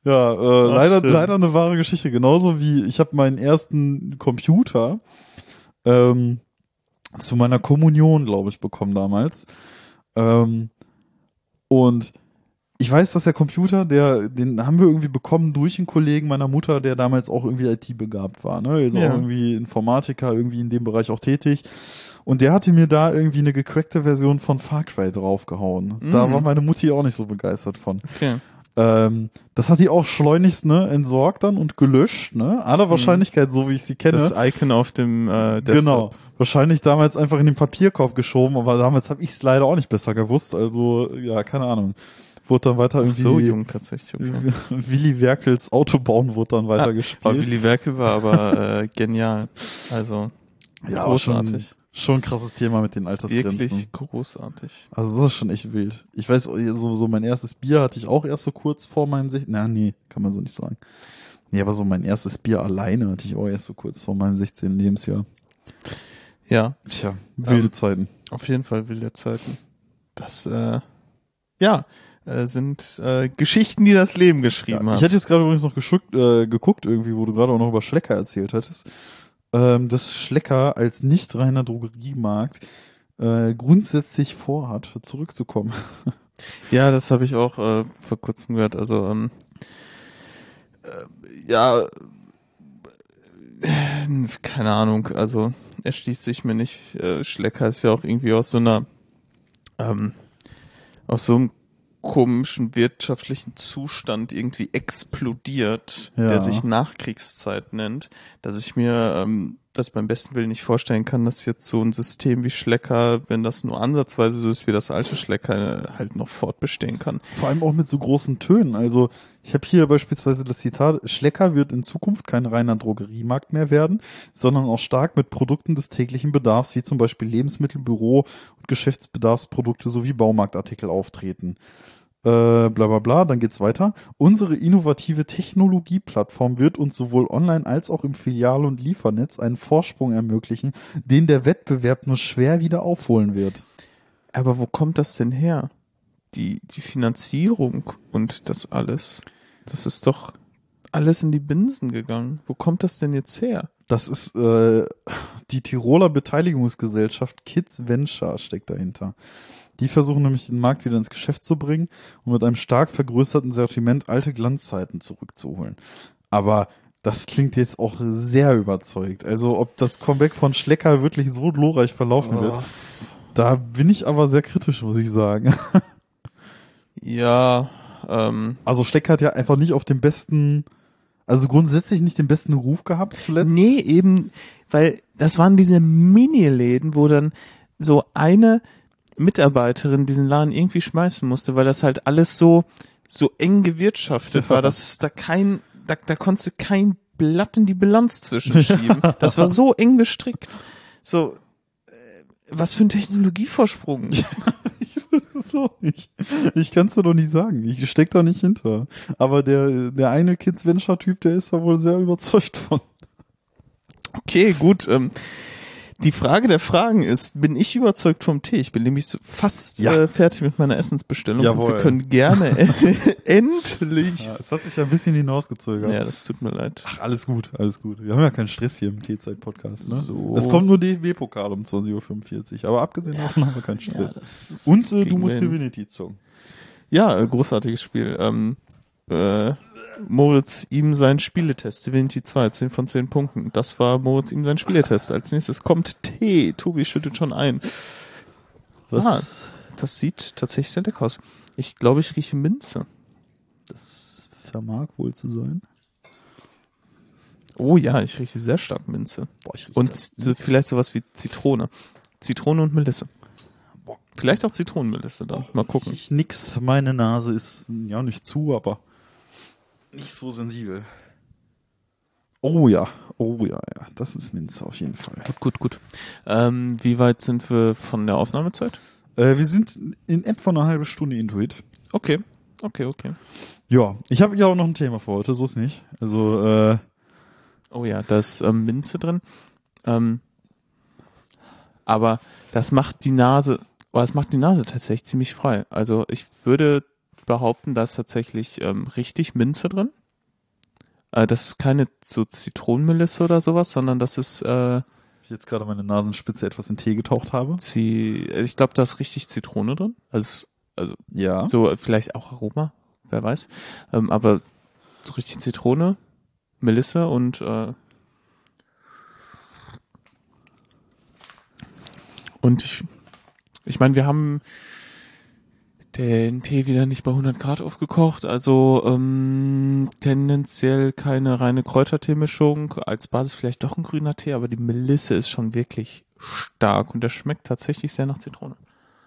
Ja, äh, Ach, leider, schön. leider eine wahre Geschichte. Genauso wie ich habe meinen ersten Computer ähm, zu meiner Kommunion, glaube ich, bekommen damals. Ähm, und ich weiß, dass der Computer, der, den haben wir irgendwie bekommen durch einen Kollegen meiner Mutter, der damals auch irgendwie I T-begabt war, ne? Also Ja. auch irgendwie Informatiker, irgendwie in dem Bereich auch tätig. Und der hatte mir da irgendwie eine gecrackte Version von Far Cry draufgehauen. Mhm. Da war meine Mutti auch nicht so begeistert von. Okay. Ähm, das hat die auch schleunigst, ne, entsorgt dann und gelöscht, ne? Aller Wahrscheinlichkeit, so wie ich sie kenne. Das Icon auf dem äh, Desktop. Genau. Wahrscheinlich damals einfach in den Papierkorb geschoben, aber damals habe ich es leider auch nicht besser gewusst. Also, ja, keine Ahnung. Wurde dann weiter Ach, irgendwie. so jung tatsächlich. Okay. Willi Werkels Autobauen wurde dann weiter Ah, gespielt. aber Willi Werkel war aber äh, genial. Also Ja, großartig. Schon, schon ein krasses Thema mit den Altersgrenzen. Wirklich großartig. Also das ist schon echt wild. Ich weiß, so, so mein erstes Bier hatte ich auch erst so kurz vor meinem sechzehnten. Na, nee, kann man so nicht sagen. Nee, aber so mein erstes Bier alleine hatte ich auch erst so kurz vor meinem sechzehnten Lebensjahr. Ja. Tja, wilde Ähm, Zeiten. Auf jeden Fall wilde Zeiten. Das, äh, ja, äh, sind äh, Geschichten, die das Leben geschrieben Ja, hat. ich hatte jetzt gerade übrigens noch geschuckt, äh, geguckt irgendwie, wo du gerade auch noch über Schlecker erzählt hattest, ähm, dass Schlecker als nicht reiner Drogeriemarkt äh, grundsätzlich vorhat, zurückzukommen. Ja, das habe ich auch äh, vor kurzem gehört. Also, ähm, äh, ja, äh, keine Ahnung. Also, erschließt sich mir nicht. Äh, Schlecker ist ja auch irgendwie aus so einer, ähm, aus so einem komischen wirtschaftlichen Zustand irgendwie explodiert, Ja. der sich Nachkriegszeit nennt, dass ich mir ähm, das beim besten Willen nicht vorstellen kann, dass jetzt so ein System wie Schlecker, wenn das nur ansatzweise so ist wie das alte Schlecker, halt noch fortbestehen kann. Vor allem auch mit so großen Tönen. Also ich habe hier beispielsweise das Zitat, Schlecker wird in Zukunft kein reiner Drogeriemarkt mehr werden, sondern auch stark mit Produkten des täglichen Bedarfs, wie zum Beispiel Lebensmittel, Büro- und Geschäftsbedarfsprodukte sowie Baumarktartikel auftreten. Äh, bla bla bla, dann geht's weiter. Unsere innovative Technologieplattform wird uns sowohl online als auch im Filial- und Liefernetz einen Vorsprung ermöglichen, den der Wettbewerb nur schwer wieder aufholen wird. Aber wo kommt das denn her? Die, die Finanzierung und das alles. Das ist doch alles in die Binsen gegangen. Wo kommt das denn jetzt her? Das ist äh, die Tiroler Beteiligungsgesellschaft Kids Venture steckt dahinter. Die versuchen nämlich den Markt wieder ins Geschäft zu bringen und mit einem stark vergrößerten Sortiment alte Glanzzeiten zurückzuholen. Aber das klingt jetzt auch sehr überzeugt. Also ob das Comeback von Schlecker wirklich so glorreich verlaufen Oh. wird, da bin ich aber sehr kritisch, muss ich sagen. Ja, ähm. Also Schlecker hat ja einfach nicht auf dem besten, also grundsätzlich nicht den besten Ruf gehabt zuletzt. Nee, eben, weil das waren diese Mini-Läden, wo dann so eine Mitarbeiterin diesen Laden irgendwie schmeißen musste, weil das halt alles so, so eng gewirtschaftet war, dass es da kein, da, da konntest du kein Blatt in die Bilanz zwischenschieben. Das war so eng gestrickt. So, äh, was für ein Technologievorsprung. So, ich, ich kann es dir doch nicht sagen. Ich steck da nicht hinter. Aber der, der eine Kids Venture Typ, der ist da wohl sehr überzeugt von. Okay, gut. Ähm, die Frage der Fragen ist, bin ich überzeugt vom Tee? Ich bin nämlich so fast Ja. äh, fertig mit meiner Essensbestellung. Jawohl. Und wir können gerne endlich. Ja, es hat sich ja ein bisschen hinausgezögert. Ja, das tut mir leid. Ach, alles gut, alles gut. Wir haben ja keinen Stress hier im Teezeit-Podcast, ne? So. Es kommt nur D F B-Pokal um zwanzig Uhr fünfundvierzig, aber abgesehen davon haben wir keinen Ja, Stress. das, das Und äh, du kriegen musst wir hin. Divinity zocken. Ja, äh, großartiges Spiel. Ähm, äh, Moritz ihm sein Spieletest, Divinity zwei, zehn von zehn Punkten. Das war Moritz ihm sein Spieletest. Als nächstes kommt Tee. Tobi schüttet schon ein. Was? Ah, das sieht tatsächlich sehr lecker aus. Ich glaube, ich rieche Minze. Das vermag wohl zu sein. Oh ja, ich rieche sehr stark Minze. Boah, ich riech Und das so, nix. vielleicht sowas wie Zitrone. Zitrone und Melisse. Vielleicht auch Zitronenmelisse dann. Mal gucken. Ich nix. Meine Nase ist ja nicht zu, aber nicht so sensibel. Oh ja, oh ja, ja. Das ist Minze auf jeden Fall. Gut, gut, gut. Ähm, wie weit sind wir von der Aufnahmezeit? Äh, wir sind in etwa eine halbe Stunde Intuit. Okay, okay, okay. Ja, ich habe ja auch noch ein Thema für heute, so ist nicht. Also, äh, Oh ja, da ist ähm, Minze drin. Ähm, aber das macht die Nase, oh, das macht die Nase tatsächlich ziemlich frei. Also ich würde behaupten, da ist tatsächlich ähm, richtig Minze drin. Äh, das ist keine so Zitronenmelisse oder sowas, sondern das ist, äh, Ich jetzt gerade meine Nasenspitze etwas in Tee getaucht habe. Zi- ich glaube, da ist richtig Zitrone drin. Also, es- also Ja. so vielleicht auch Aroma, wer weiß. Ähm, aber so richtig Zitrone, Melisse und äh, und ich, ich meine, wir haben den Tee wieder nicht bei hundert Grad aufgekocht, also ähm, tendenziell keine reine Kräuterteemischung, als Basis vielleicht doch ein grüner Tee, aber die Melisse ist schon wirklich stark und der schmeckt tatsächlich sehr nach Zitrone.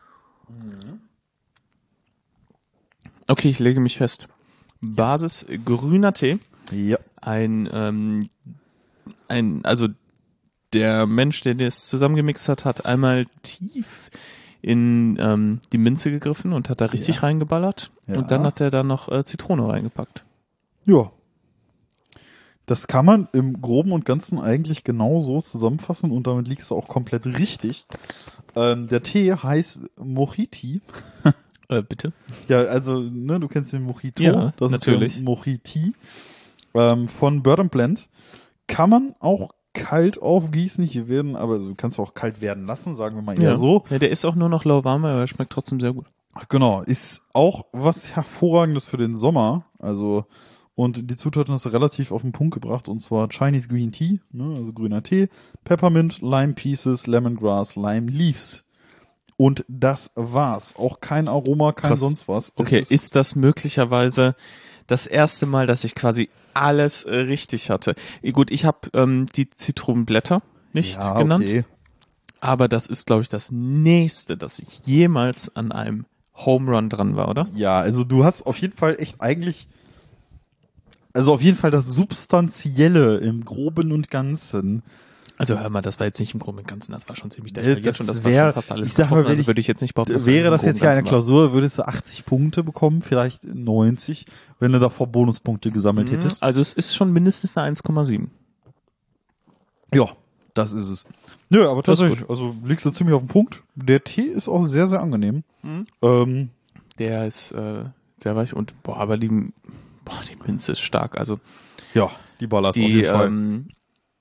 Okay, ich lege mich fest. Basis grüner Tee, Ja. ein, ähm, ein, also der Mensch, der das zusammengemixt hat, hat einmal tief in ähm, die Minze gegriffen und hat da richtig Ja. reingeballert. Ja. Und dann hat er da noch äh, Zitrone reingepackt. Ja. Das kann man im Groben und Ganzen eigentlich genau so zusammenfassen und damit liegst du auch komplett richtig. Ähm, der Tee heißt Mojiti. Äh, bitte? Ja, also, ne, du kennst den Mojito. Ja, das natürlich. ist der Mojiti ähm, von Bird and Blend. Kann man auch kalt aufgießen. Hier werden, aber also, du kannst auch kalt werden lassen, sagen wir mal eher Ja. so. Ja, der ist auch nur noch lauwarm, aber er schmeckt trotzdem sehr gut. Genau, ist auch was Hervorragendes für den Sommer. Also, und die Zutaten hast du relativ auf den Punkt gebracht, und zwar Chinese Green Tea, ne, also grüner Tee, Peppermint, Lime Pieces, Lemongrass, Lime Leaves. Und das war's. Auch kein Aroma, kein Krass. sonst was. Es Okay, ist, das möglicherweise das erste Mal, dass ich quasi alles äh, richtig hatte? Eh, Gut, ich habe ähm, die Zitronenblätter nicht ja, genannt, okay. aber das ist, glaube ich, das nächste, dass ich jemals an einem Home Run dran war, oder? Ja, also du hast auf jeden Fall echt eigentlich, also auf jeden Fall das Substanzielle im Groben und Ganzen. Also hör mal, das war jetzt nicht im Groben und Ganzen, das war schon ziemlich Nee, detailliert das und das wär- war schon fast alles ich sag mal, getroffen, wenn also ich- würde ich jetzt nicht behaupten, dass Wäre im das Groben jetzt hier und eine Ganzen Klausur, würdest du achtzig Punkte bekommen, vielleicht neunzig, wenn du davor Bonuspunkte gesammelt war. Mhm, hättest. Also es ist schon mindestens eine eins Komma sieben. Ja, das ist es. Nö, aber Das ist tatsächlich, also liegst du ziemlich auf den Punkt. Der Tee ist auch sehr, sehr angenehm. Mhm. Ähm, Der ist äh, sehr weich und boah, aber die, boah, die Minze ist stark. Also ja, die ballert auf die, jeden Fall. ähm,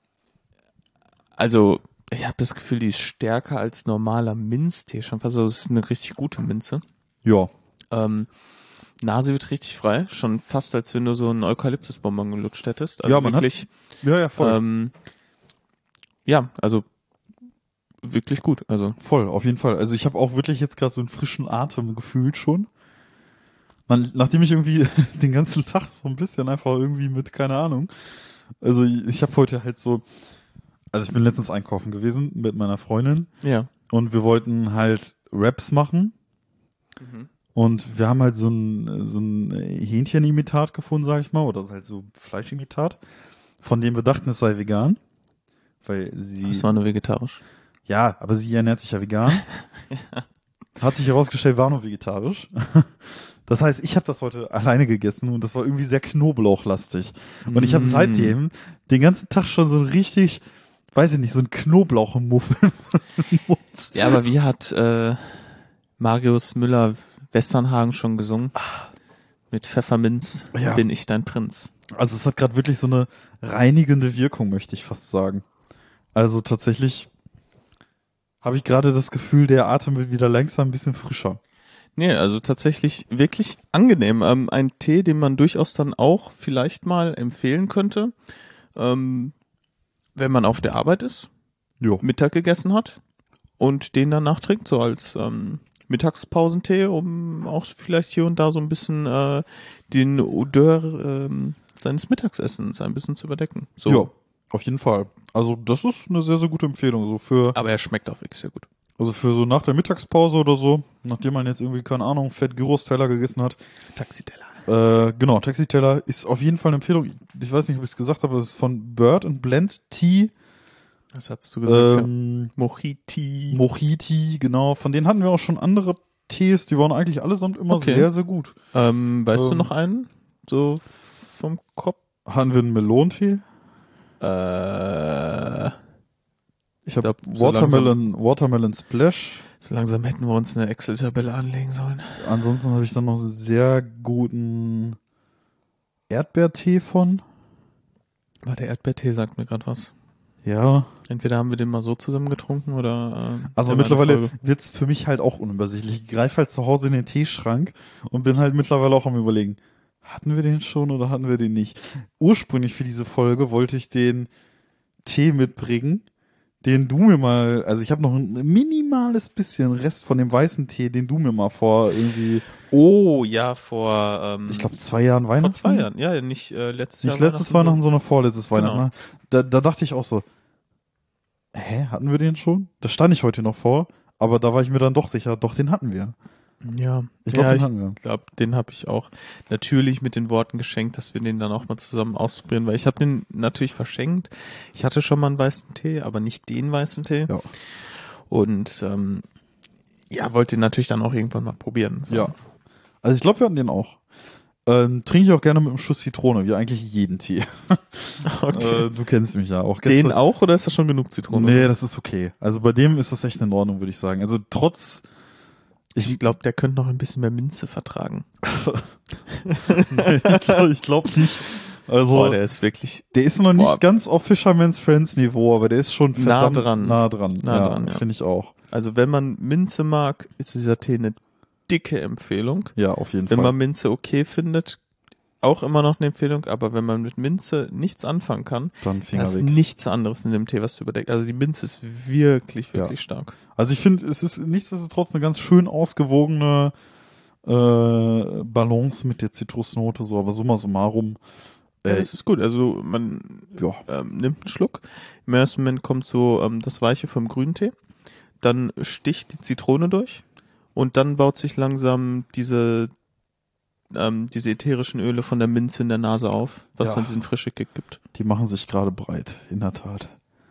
also ich habe das Gefühl, die ist stärker als normaler Minztee schon fast. Also es ist eine richtig gute Minze. Ja, Ähm, Nase wird richtig frei, schon fast als wenn du so einen Eukalyptusbonbon gelutscht hättest. Also Ja, man hat- wirklich, ja, ja, voll. ähm, ja, also wirklich gut. Also Voll, auf jeden Fall. Also ich habe auch wirklich jetzt gerade so einen frischen Atem gefühlt schon. Man, nachdem ich irgendwie den ganzen Tag so ein bisschen einfach irgendwie mit, keine Ahnung. Also ich habe heute halt so, also ich bin letztens einkaufen gewesen mit meiner Freundin ja. und wir wollten halt Wraps machen. Mhm. Und wir haben halt so ein, so ein Hähnchenimitat gefunden, sag ich mal, oder halt so Fleischimitat, von dem wir dachten, es sei vegan. Weil sie, Das war nur vegetarisch. ja, aber sie ernährt sich ja vegan. Hat sich herausgestellt, war nur vegetarisch. Das heißt, ich habe das heute alleine gegessen und das war irgendwie sehr knoblauchlastig. Und ich habe Mm. seitdem den ganzen Tag schon so richtig, weiß ich nicht, so ein Knoblauchmuffel im Mund. Ja, aber wie hat äh, Marius Müller Westernhagen schon gesungen? Mit Pfefferminz Ja. bin ich dein Prinz. Also es hat gerade wirklich so eine reinigende Wirkung, möchte ich fast sagen. Also tatsächlich habe ich gerade das Gefühl, der Atem wird wieder langsam ein bisschen frischer. Nee, also tatsächlich wirklich angenehm. Ähm, ein Tee, den man durchaus dann auch vielleicht mal empfehlen könnte, ähm, wenn man auf der Arbeit ist, Jo. Mittag gegessen hat und den danach trinkt, so als ähm, Mittagspausentee, um auch vielleicht hier und da so ein bisschen äh, den Odeur ähm, seines Mittagsessens ein bisschen zu überdecken. So. Ja, auf jeden Fall. Also das ist eine sehr, sehr gute Empfehlung. So für, Aber er schmeckt auch wirklich sehr gut. also für so nach der Mittagspause oder so, nachdem man jetzt irgendwie, keine Ahnung, Fett Gyros-Teller gegessen hat. Taxiteller. Äh, genau, Taxi-Teller ist auf jeden Fall eine Empfehlung. Ich weiß nicht, ob ich es gesagt habe, es ist von Bird and Blend Tea. Das hast du gesagt, Ähm, ja. Mojiti. Mojiti, genau. Von denen hatten wir auch schon andere Tees, die waren eigentlich allesamt immer Okay. sehr, sehr gut. ähm, weißt du ähm, noch einen? So vom Kopf? Hatten wir einen Melonentee? Äh, Ich habe glaub, so Watermelon, Watermelon Splash. So langsam hätten wir uns eine Excel-Tabelle anlegen sollen. Ansonsten habe ich dann noch sehr guten Erdbeertee von. War der Erdbeertee, sagt mir gerade was. Ja. Entweder haben wir den mal so zusammen getrunken oder... Äh, also mittlerweile wird's für mich halt auch unübersichtlich. Ich greife halt zu Hause in den Teeschrank und bin halt mittlerweile auch am Überlegen, hatten wir den schon oder hatten wir den nicht? Ursprünglich für diese Folge wollte ich den Tee mitbringen, den du mir mal, also ich habe noch ein minimales bisschen Rest von dem weißen Tee, den du mir mal vor irgendwie... Oh, ja, vor... Ähm, ich glaube zwei Jahren Weihnachten. Vor zwei Jahren, ja, nicht äh, letztes Nicht Jahr. letztes Weihnachten, sondern vorletztes Genau. Weihnachten. Da, da dachte ich auch so, hä, hatten wir den schon? Da stand ich heute noch vor, aber da war ich mir dann doch sicher, doch, den hatten wir. Ja, ich glaube, ja, den hatten wir. Ich glaube, den habe ich auch natürlich mit den Worten geschenkt, dass wir den dann auch mal zusammen ausprobieren, weil ich habe den natürlich verschenkt. Ich hatte schon mal einen weißen Tee, aber nicht den weißen Tee. Ja. Und ähm, ja, wollte den natürlich dann auch irgendwann mal probieren. So. Ja. Also ich glaube, wir hatten den auch. Ähm, trinke ich auch gerne mit einem Schuss Zitrone, wie eigentlich jeden Tee. Okay. äh, du kennst mich ja auch. Den auch oder ist da schon genug Zitrone? Nee, das ist okay. Also bei dem ist das echt in Ordnung, würde ich sagen. Also trotz... Ich, ich glaube, der könnte noch ein bisschen mehr Minze vertragen. nee, ich glaube glaub nicht. Also, Boah, der ist wirklich... Der ist noch nicht Boah. ganz auf Fisherman's Friends Niveau, aber der ist schon verdammt nah dran. Nah dran, nah ja, dran ja. Finde ich auch. Also wenn man Minze mag, ist dieser Tee eine dicke Empfehlung. Ja, auf jeden Wenn Fall. man Minze okay findet, auch immer noch eine Empfehlung, aber wenn man mit Minze nichts anfangen kann, dann Finger da ist weg. nichts anderes in dem Tee, was du überdeckt. Also die Minze ist wirklich, wirklich Ja. stark. Also ich finde, es ist nichtsdestotrotz eine ganz schön ausgewogene äh, Balance mit der Zitrusnote, so, aber summa summarum. Ja, Äh, das ist gut. Also man ja. ähm, nimmt einen Schluck. Im ersten Moment kommt so ähm, das Weiche vom Grüntee. Dann sticht die Zitrone durch. Und dann baut sich langsam diese ähm, diese ätherischen Öle von der Minze in der Nase auf, was Ja. dann diesen frische Kick gibt. Die machen sich gerade breit, in der Tat.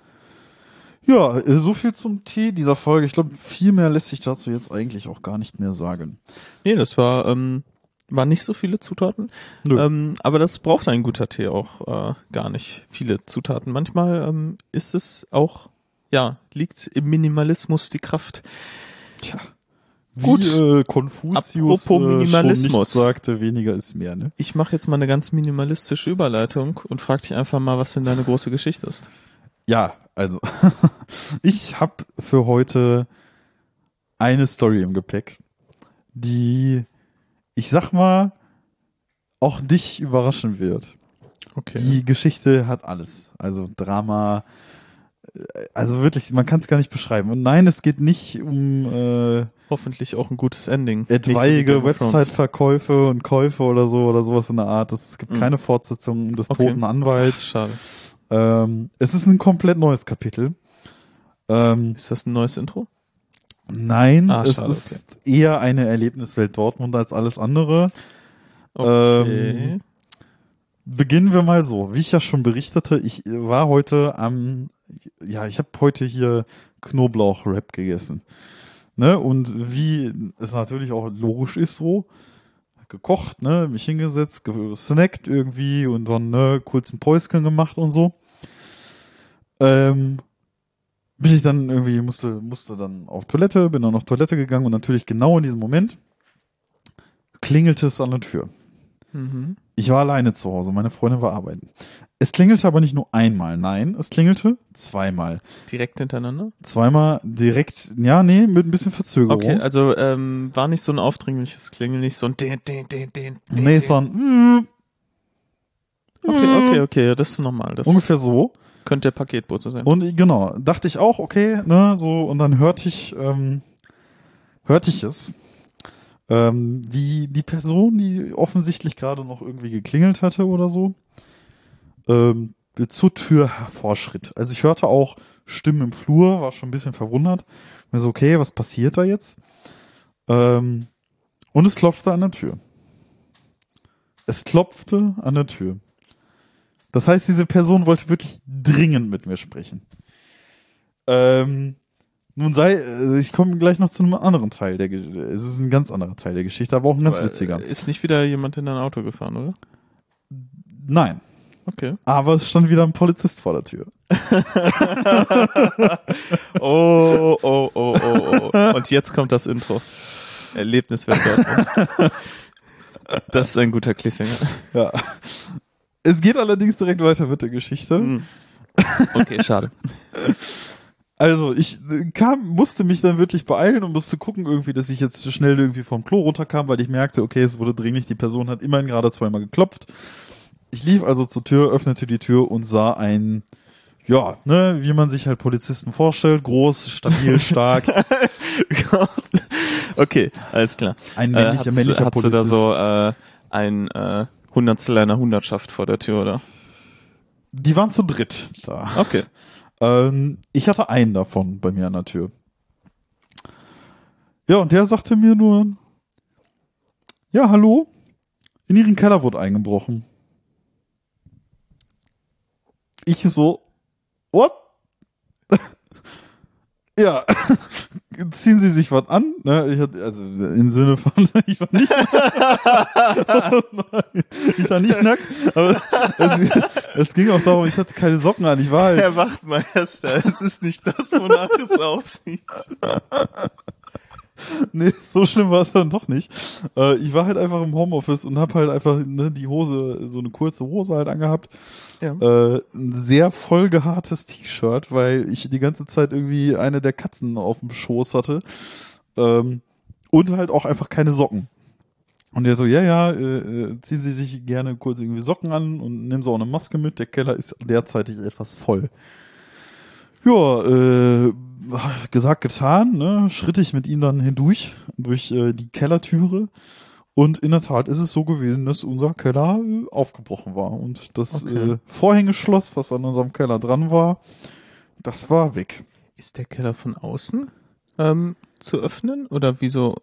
Ja, äh, so viel zum Tee dieser Folge. Ich glaube, viel mehr lässt sich dazu jetzt eigentlich auch gar nicht mehr sagen. Nee, das war, ähm, waren nicht so viele Zutaten. Nö. Ähm, aber das braucht ein guter Tee auch äh, gar nicht viele Zutaten. Manchmal ähm, ist es auch, ja, liegt im Minimalismus die Kraft. Tja. Gut. Wie äh, Konfuzius Apropos äh, Minimalismus. schon nicht sagte, weniger ist mehr, ne? Ich mache jetzt mal eine ganz minimalistische Überleitung und frage dich einfach mal, was denn deine große Geschichte ist. Ja, also ich habe für heute eine Story im Gepäck, die, ich sag mal, auch dich überraschen wird. Okay. Die Geschichte hat alles. Also Drama, äh, also wirklich, man kann es gar nicht beschreiben. Und nein, es geht nicht um äh, Hoffentlich auch ein gutes Ending. etwaige Nicht so wie Game of Thrones. Website-Verkäufe und Käufe oder so oder sowas in der Art. Es gibt Mhm. keine Fortsetzung des Okay. toten Anwalts. Schade. Ähm, es ist ein komplett neues Kapitel. Ähm, Ist das ein neues Intro? nein, Ah, es schade, ist eher eine Erlebniswelt Dortmund als alles andere. Okay. Ähm, Beginnen wir mal so. Wie ich ja schon berichtete, ich war heute am, ja, ich habe heute hier Knoblauch-Wrap gegessen. Ne? Und wie es natürlich auch logisch ist so, gekocht, ne, mich hingesetzt, gesnackt irgendwie und dann, ne, kurz ein Päuschen gemacht und so. Ähm, bin ich dann irgendwie, musste, musste dann auf Toilette, bin dann auf Toilette gegangen und natürlich genau in diesem Moment klingelte es an der Tür. Mhm. Ich war alleine zu Hause, meine Freundin war arbeiten. Es klingelte aber nicht nur einmal, nein, es klingelte zweimal. Direkt hintereinander? Zweimal direkt, ja, nee, mit ein bisschen Verzögerung. Okay, also ähm, war nicht so ein aufdringliches Klingeln, nicht so ein den, den, den, den, den. Nee, es war ein Okay, okay, okay, das ist normal. Das ungefähr so. könnte der Paketbote sein. Und genau, dachte ich auch, okay, ne, so, und dann hörte ich, ähm, hörte ich es, ähm, wie die Person, die offensichtlich gerade noch irgendwie geklingelt hatte oder so, ähm, zur Tür hervorschritt. Also ich hörte auch Stimmen im Flur, war schon ein bisschen verwundert. Mir so, okay, was passiert da jetzt? Ähm, und es klopfte an der Tür. Es klopfte an der Tür. Das heißt, diese Person wollte wirklich dringend mit mir sprechen. Ähm, nun sei, äh, ich komme gleich noch zu einem anderen Teil der Geschichte. Es ist ein ganz anderer Teil der Geschichte, aber auch ein ganz Aber, witziger. äh, Ist nicht wieder jemand in dein Auto gefahren, oder? Nein, Okay. aber es stand wieder ein Polizist vor der Tür. oh, oh, oh, oh, oh. Und jetzt kommt das Intro. Erlebniswert Dortmund. Das ist ein guter Cliffhanger. Ja. Es geht allerdings direkt weiter mit der Geschichte. Mm. Okay, schade. Also ich kam, musste mich dann wirklich beeilen und musste gucken irgendwie, dass ich jetzt schnell irgendwie vom Klo runterkam, weil ich merkte, okay, es wurde dringlich, die Person hat immerhin gerade zweimal geklopft. Ich lief also zur Tür, öffnette die Tür und sah ein, ja, ne, wie man sich halt Polizisten vorstellt, groß, stabil, stark. Okay, alles klar. Ein männlicher, äh, männlicher Polizist. Hast du da so äh, ein äh, Hundertstel einer Hundertschaft vor der Tür, oder? Die waren zu dritt da. Okay. Ähm, ich hatte einen davon bei mir an der Tür. Ja, und der sagte mir nur, ja, hallo, in ihren Keller wurde eingebrochen. Ich so, what? Ja, ziehen Sie sich was an? Ne, ich hatte, also im Sinne von, ich war nicht, ich war nicht nackt, aber es, es ging auch darum, ich hatte keine Socken an. Ich war halt. Herr Wachtmeister, es ist nicht das, wonach es aussieht. Nee, so schlimm war es dann doch nicht. Äh, ich war halt einfach im Homeoffice und hab halt einfach ne, die Hose, so eine kurze Hose halt angehabt. Ja. Äh, ein sehr vollgehaartes T-Shirt, weil ich die ganze Zeit irgendwie eine der Katzen auf dem Schoß hatte. Ähm, und halt auch einfach keine Socken. Und der so, ja, ja, äh, ziehen Sie sich gerne kurz irgendwie Socken an und nehmen Sie auch eine Maske mit. Der Keller ist derzeitig etwas voll. Ja, äh, gesagt, getan, ne, schritt ich mit ihm dann hindurch, durch äh, die Kellertüre. Und in der Tat ist es so gewesen, dass unser Keller äh, aufgebrochen war. Und das Okay. äh, Vorhängeschloss, was an unserem Keller dran war, das war weg. Ist der Keller von außen ähm, zu öffnen? Oder wieso?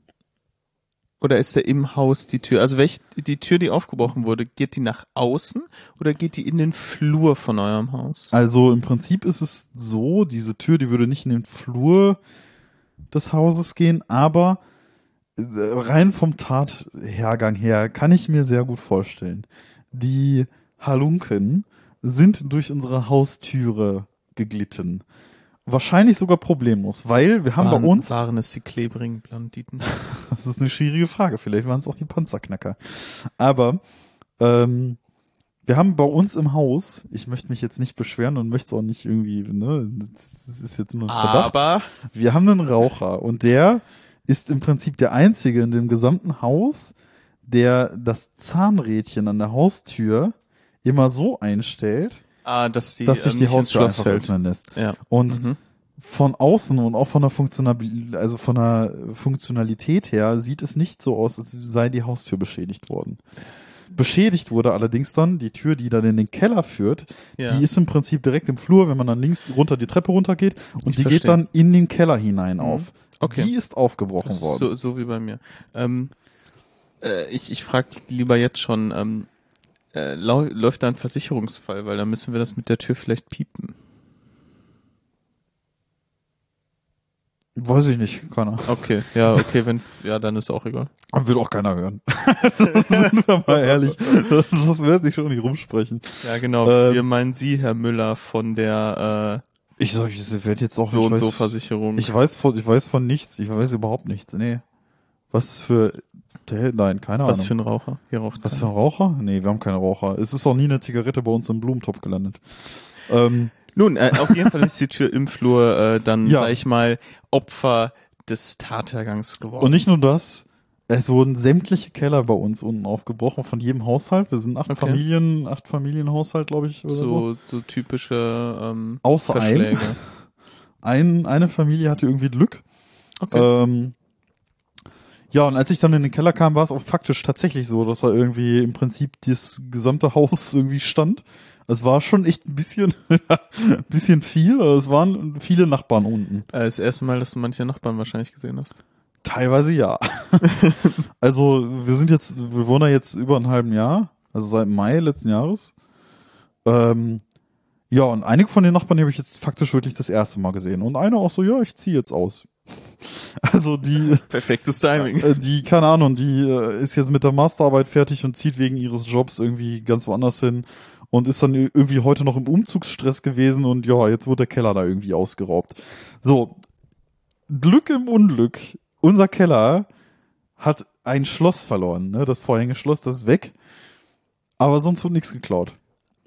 Oder ist der im Haus die Tür? Also welch, die Tür, die aufgebrochen wurde, geht die nach außen oder geht die in den Flur von eurem Haus? Also im Prinzip ist es so, diese Tür, die würde nicht in den Flur des Hauses gehen, aber äh, rein vom Tathergang her kann ich mir sehr gut vorstellen. Die Halunken sind durch unsere Haustüre geglitten. Wahrscheinlich sogar problemlos, weil wir haben waren, bei uns... Waren es die klebrigen Blonditen? Das ist eine schwierige Frage. Vielleicht waren es auch die Panzerknacker. Aber ähm, wir haben bei uns im Haus, ich möchte mich jetzt nicht beschweren und möchte es auch nicht irgendwie, ne, das ist jetzt nur ein Verdacht. Aber Wir haben einen Raucher und der ist im Prinzip der Einzige in dem gesamten Haus, der das Zahnrädchen an der Haustür immer so einstellt, ah, dass die, dass sich ähm, die nicht ins Haustür Schloss einfach fällt. öffnen lässt. Ja. Und Mhm. von außen und auch von der Funktionalität, also von der Funktionalität her, sieht es nicht so aus, als sei die Haustür beschädigt worden. Beschädigt wurde allerdings dann die Tür, die dann in den Keller führt. Ja. Die ist im Prinzip direkt im Flur, wenn man dann links runter die Treppe runtergeht und Ich die verstehe. geht dann in den Keller hinein auf. Okay. Die ist aufgebrochen Das ist worden. so, so wie bei mir. Ähm, äh, ich ich frage lieber jetzt schon, ähm, äh, lau läuft da ein Versicherungsfall, weil dann müssen wir das mit der Tür vielleicht piepen. Weiß ich nicht, keiner. Okay, ja, okay, wenn, ja, dann ist auch egal. Wird auch keiner hören. Sind wir mal ehrlich. Das, das wird sich schon nicht rumsprechen. Ja, genau. Ähm, wir meinen Sie, Herr Müller, von der Ich sag, ich werde jetzt äh, auch so ich und weiß, so Versicherung. Ich weiß von, ich weiß von nichts. Ich weiß überhaupt nichts. Nee. Was für, nein, keine Was Ahnung. für ein Raucher? Hier raucht Was für keiner. ein Raucher? Nee, wir haben keine Raucher. Es ist auch nie eine Zigarette bei uns im Blumentopf gelandet. Ähm, Nun, äh, auf jeden Fall ist die Tür im Flur äh, dann, Ja. sag ich mal, Opfer des Tathergangs geworden. und nicht nur das, es wurden sämtliche Keller bei uns unten aufgebrochen von jedem Haushalt. Wir sind acht Okay. Familien, acht Familienhaushalt, glaube ich, oder so. so, so typische ähm, Außer Verschläge. Ein, eine Familie hatte irgendwie Glück. Okay. Ähm, ja, und als ich dann in den Keller kam, war es auch faktisch tatsächlich so, dass da irgendwie im Prinzip das gesamte Haus irgendwie stand. Es war schon echt ein bisschen, ein bisschen viel. aber Es waren viele Nachbarn unten. Äh, das erste Mal, dass du manche Nachbarn wahrscheinlich gesehen hast. Teilweise ja. Also wir sind jetzt, wir wohnen da jetzt über einen halben Jahr, also seit Mai letzten Jahres. Ähm, ja, und einige von den Nachbarn habe ich jetzt faktisch wirklich das erste Mal gesehen. Und einer auch so, ja, ich ziehe jetzt aus. Also die, Perfektes Timing. äh, die, keine Ahnung, die äh, ist jetzt mit der Masterarbeit fertig und zieht wegen ihres Jobs irgendwie ganz woanders hin. und ist dann irgendwie heute noch im Umzugsstress gewesen und ja, jetzt wurde der Keller da irgendwie ausgeraubt. So, Glück im Unglück. Unser Keller hat ein Schloss verloren, ne? Das Vorhängeschloss, das ist weg. Aber sonst wurde nichts geklaut.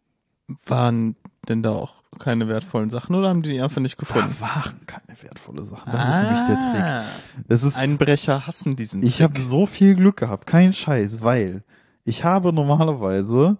Waren denn da auch keine wertvollen Sachen oder haben die die einfach nicht gefunden? Da waren keine wertvollen Sachen. Das ah, ist nämlich der Trick. Das ist, Einbrecher hassen diesen Trick. Ich habe so viel Glück gehabt, kein Scheiß, weil ich habe normalerweise